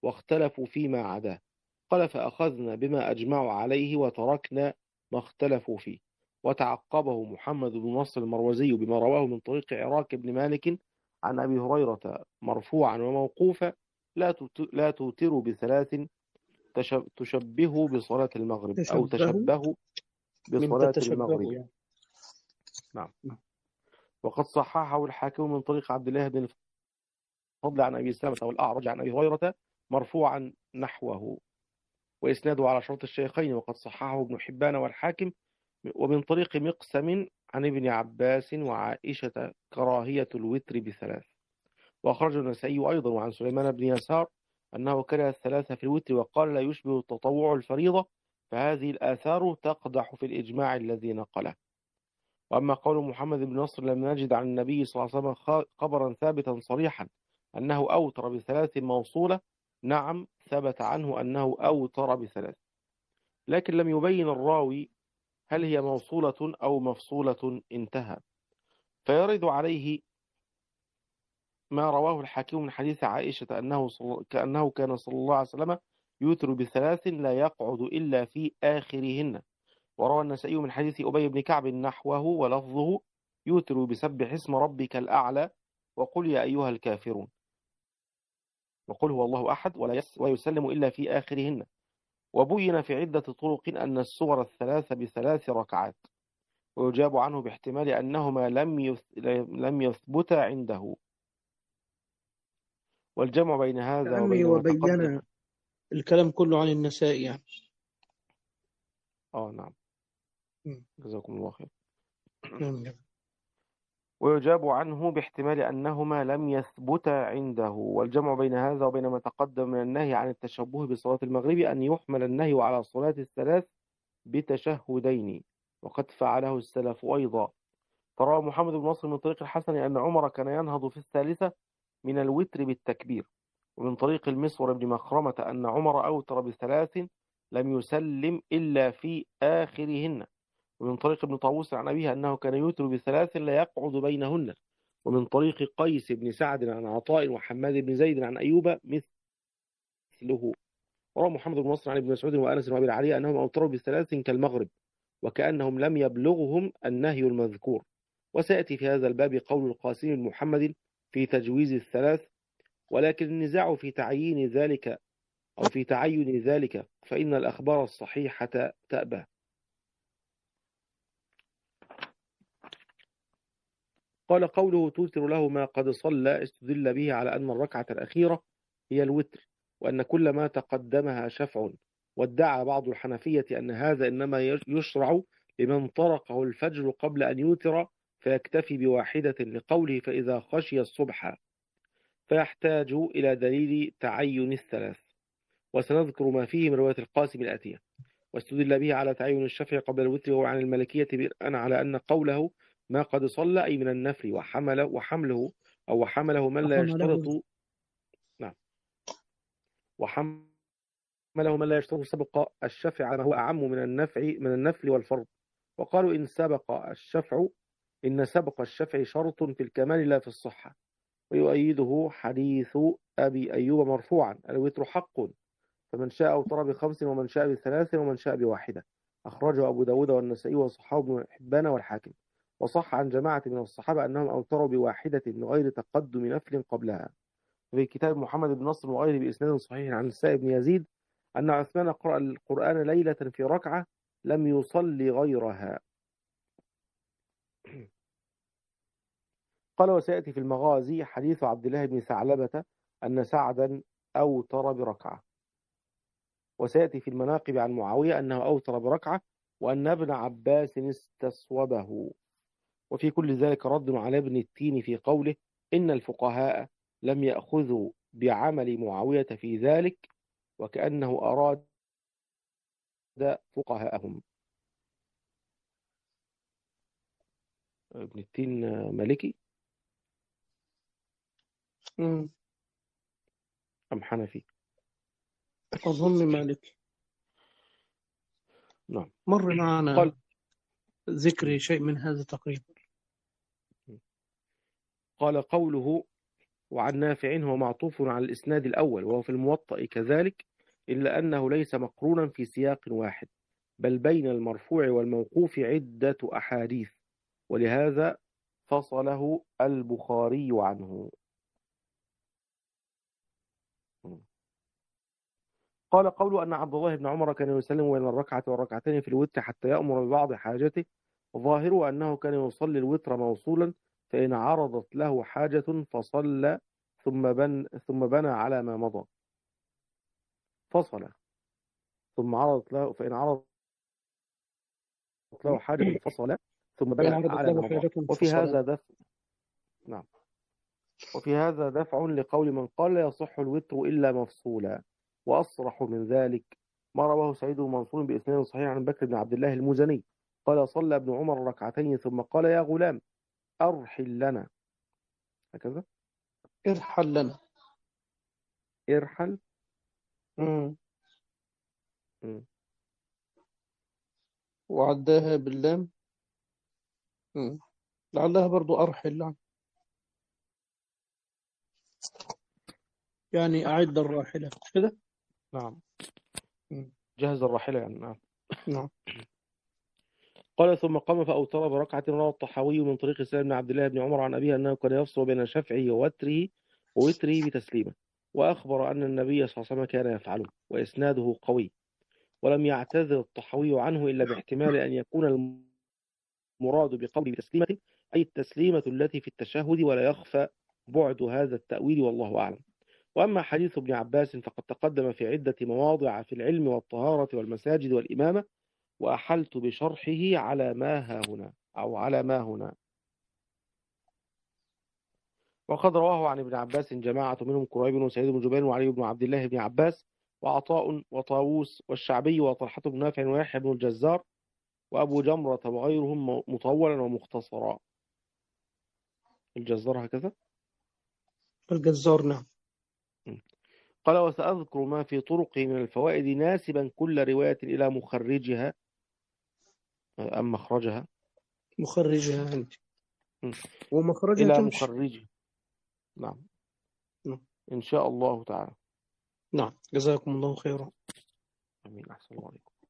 واختلفوا فيما عداه. قال فأخذنا بما أجمعوا عليه وتركنا ما اختلفوا فيه. وتعقبه محمد بن نصر المروزي بما رواه من طريق عراك بن مالك عن أبي هريرة مرفوعا وموقوفا: لا لا توتروا بثلاث تشبهوا بصلاة المغرب أو تشبهوا تشبهوا من بصلاة تتشبهوا المغرب. يعني. نعم. وقد صححه الحاكم من طريق عبد الله بن الفضل عن أبي سلمة والأعرج عن أبي هريرة مرفوعا نحوه، وإسناده على شرط الشيخين. وقد صححه ابن حبان والحاكم ومن طريق مقسم عن ابن عباس وعائشة كراهية الوتر بثلاث. وأخرج النسائي أيضا وعن سليمان بن يسار أنه كره الثلاثة في الوتر وقال لا يشبه التطوع الفريضة، فهذه الآثار تقدح في الإجماع الذي نقله. وأما قول محمد بن نصر لم نجد عن النبي صلى الله عليه وسلم خبرا ثابتا صريحا أنه أوتر بثلاث موصولة، نعم ثبت عنه أنه أوتر بثلاث، لكن لم يبين الراوي هل هي موصولة أو مفصولة، انتهى. فيرد عليه ما رواه الحاكم من حديث عائشة أنه, صل... كأنه كان صلى الله عليه وسلم يوتر بثلاث لا يقعد إلا في آخرهن. وروى النسائي من حديث أبي بن كعب نحوه ولفظه: يوتر بسبح اسم ربك الأعلى وقل يا أيها الكافرون وقل هو الله أحد ولا يس... ويسلم إلا في آخرهن. وبين في عدة طرق أن السور الثلاث بثلاث ركعات، ويجاب عنه باحتمال أنهما لم يث... لم يثبتا عنده. والجمع بين هذا عمي وبين ما تقدم. وبين الكلام كله عن النساء يعني. آه نعم، مم. جزاكم الله خير. نعم. ويجاب عنه باحتمال أنهما لم يثبتا عنده. والجمع بين هذا وبين ما تقدم من النهي عن التشبه بصلاة المغرب أن يحمل النهي على صلاة الثلاث بتشهدين، وقد فعله السلف أيضا. فروى محمد بن نصر من طريق الحسن أن عمر كان ينهض في الثالثة من الوتر بالتكبير. ومن طريق المسور بن مخرمة أن عمر أوتر بثلاث لم يسلم إلا في آخرهن. ومن طريق ابن طاووس عن أبيه أنه كان يوتر بثلاث لا يقعد بينهن. ومن طريق قيس بن سعد عن عطاء وحماد بن زيد عن أيوب مثله. وروى محمد بن نصر عن ابن مسعود وأنس وأبي العالية أنهم أوتروا بثلاث كالمغرب، وكأنهم لم يبلغهم النهي المذكور. وسيأتي في هذا الباب قول القاسم بن محمد في تجويز الثلاث، ولكن النزاع في تعيين ذلك أو في تعين ذلك فإن الأخبار الصحيحة تأبى. قال قوله توتر له ما قد صلى استدل به على أن الركعة الأخيرة هي الوتر، وأن كل ما تقدمها شفع. وادعى بعض الحنفية أن هذا إنما يشرع لمن طرقه الفجر قبل أن يوتر فيكتفي بواحدة، لقوله فإذا خشي الصبح، فيحتاج إلى دليل تعين الثلاث. وسنذكر ما فيه من رواية القاسم الآتية. واستدل به على تعين الشفع قبل الوتر وعن الملكية بأن على أن قوله ما قد صلى أي من النفل وحمله وحمله أو وحمله من لا يشترط نعم وحمله من لا يشترط سبق الشفع ما هو أعم من النفع من النفل والفرض. وقالوا إن سبق الشفع إن سبق الشفع شرط في الكمال لا في الصحة. ويؤيده حديث أبي أيوب مرفوعا: الوتر حق، فمن شاء أوتر بخمس ومن شاء بثلاث ومن شاء بواحدة. أخرجه أبو داود والنسائي وصححه ابن حبان والحاكم. وصح عن جماعة من الصحابة أنهم أوتروا بواحدة من غير تقدم نفل قبلها. في كتاب محمد بن نصر وغيره بإسناد صحيح عن السائب بن يزيد أن عثمان قرأ القرآن ليلة في ركعة لم يصلي غيرها. قال وسيأتي في المغازي حديث عبد الله بن ثعلبة أن سعدا أوتر بركعة. وسيأتي في المناقب عن معاوية أنه أوتر بركعة وأن ابن عباس استصوبه. وفي كل ذلك رد على ابن التين في قوله إن الفقهاء لم يأخذوا بعمل معاوية في ذلك، وكأنه أراد فقهاءهم. ابن التين مالكي مم. أم حنفي؟ أظن مالك. نعم. مر معنا قال ذكر شيء من هذا تقريبا. قال قوله وعن نافع هو معطوف على الإسناد الأول، وهو في الموطأ كذلك، إلا أنه ليس مقرونا في سياق واحد، بل بين المرفوع والموقوف عدة أحاديث، ولهذا فصله البخاري عنه. قال قوله أن عبد الله بن عمر كان يسلم بين الركعة والركعتين في الوتر حتى يأمر ببعض حاجته، ظاهره أنه كان يصلي الوتر موصولا، فإن عرضت له حاجة فصلى ثم بن ثم بنى على ما مضى. فصل ثم عرضت له فإن عرضت له حاجة فصل ثم بنى فإن عرضت على ما له مضى. حاجة وفي فصلا. هذا دفع نعم وفي هذا دفع لقول من قال لا يصح الوتر إلا مفصولا، وأصرح من ذلك ما رواه سعيد المنصور بإسناد صحيح عن بكر بن عبد الله المزني قال صلى ابن عمر ركعتين ثم قال يا غلام أرحل لنا، هكذا ارحل لنا. ارحل. مم. مم. وعداها باللام. مم. لعلها برضو أرحل لنا، يعني أعد الراحلة، مش كده؟ نعم مم. جهز الراحلة يعني. نعم. نعم. قال ثم قام فأوتر بركعة. روى الطحاوي من طريق سالم بن عبد الله بن عمر عن أبيه أنه كان يفصل بين شفعه ووتره ووتره بتسليمه، وأخبر أن النبي صلى الله عليه وسلم كان يفعله، وإسناده قوي، ولم يعتذر الطحاوي عنه إلا باحتمال أن يكون المراد بقوله بتسليمة أي التسليمة التي في التشهد، ولا يخفى بعد هذا التأويل والله أعلم. وأما حديث ابن عباس فقد تقدم في عدة مواضع في العلم والطهارة والمساجد والإمامة، وأحلت بشرحه على ما ها هنا أو على ما هنا. وقد رواه عن ابن عباس جماعة منهم كريب وسعيد بن جبير وعلي بن عبد الله بن عباس وعطاء وطاووس والشعبي وطلحة بن نافع ويحيى بن الجزار وأبو جمرة وغيرهم مطولا ومختصرا. الجزار هكذا. الجزار. نعم. قال وسأذكر ما في طرقه من الفوائد ناسبا كل رواية إلى مخرجها أم مخرجها مخرجها أنت م. ومخرجها إلى تمشي. مخرجه. نعم. نعم. إن شاء الله تعالى. نعم. جزاكم الله خيرا. أمين. أحسن الله عليكم.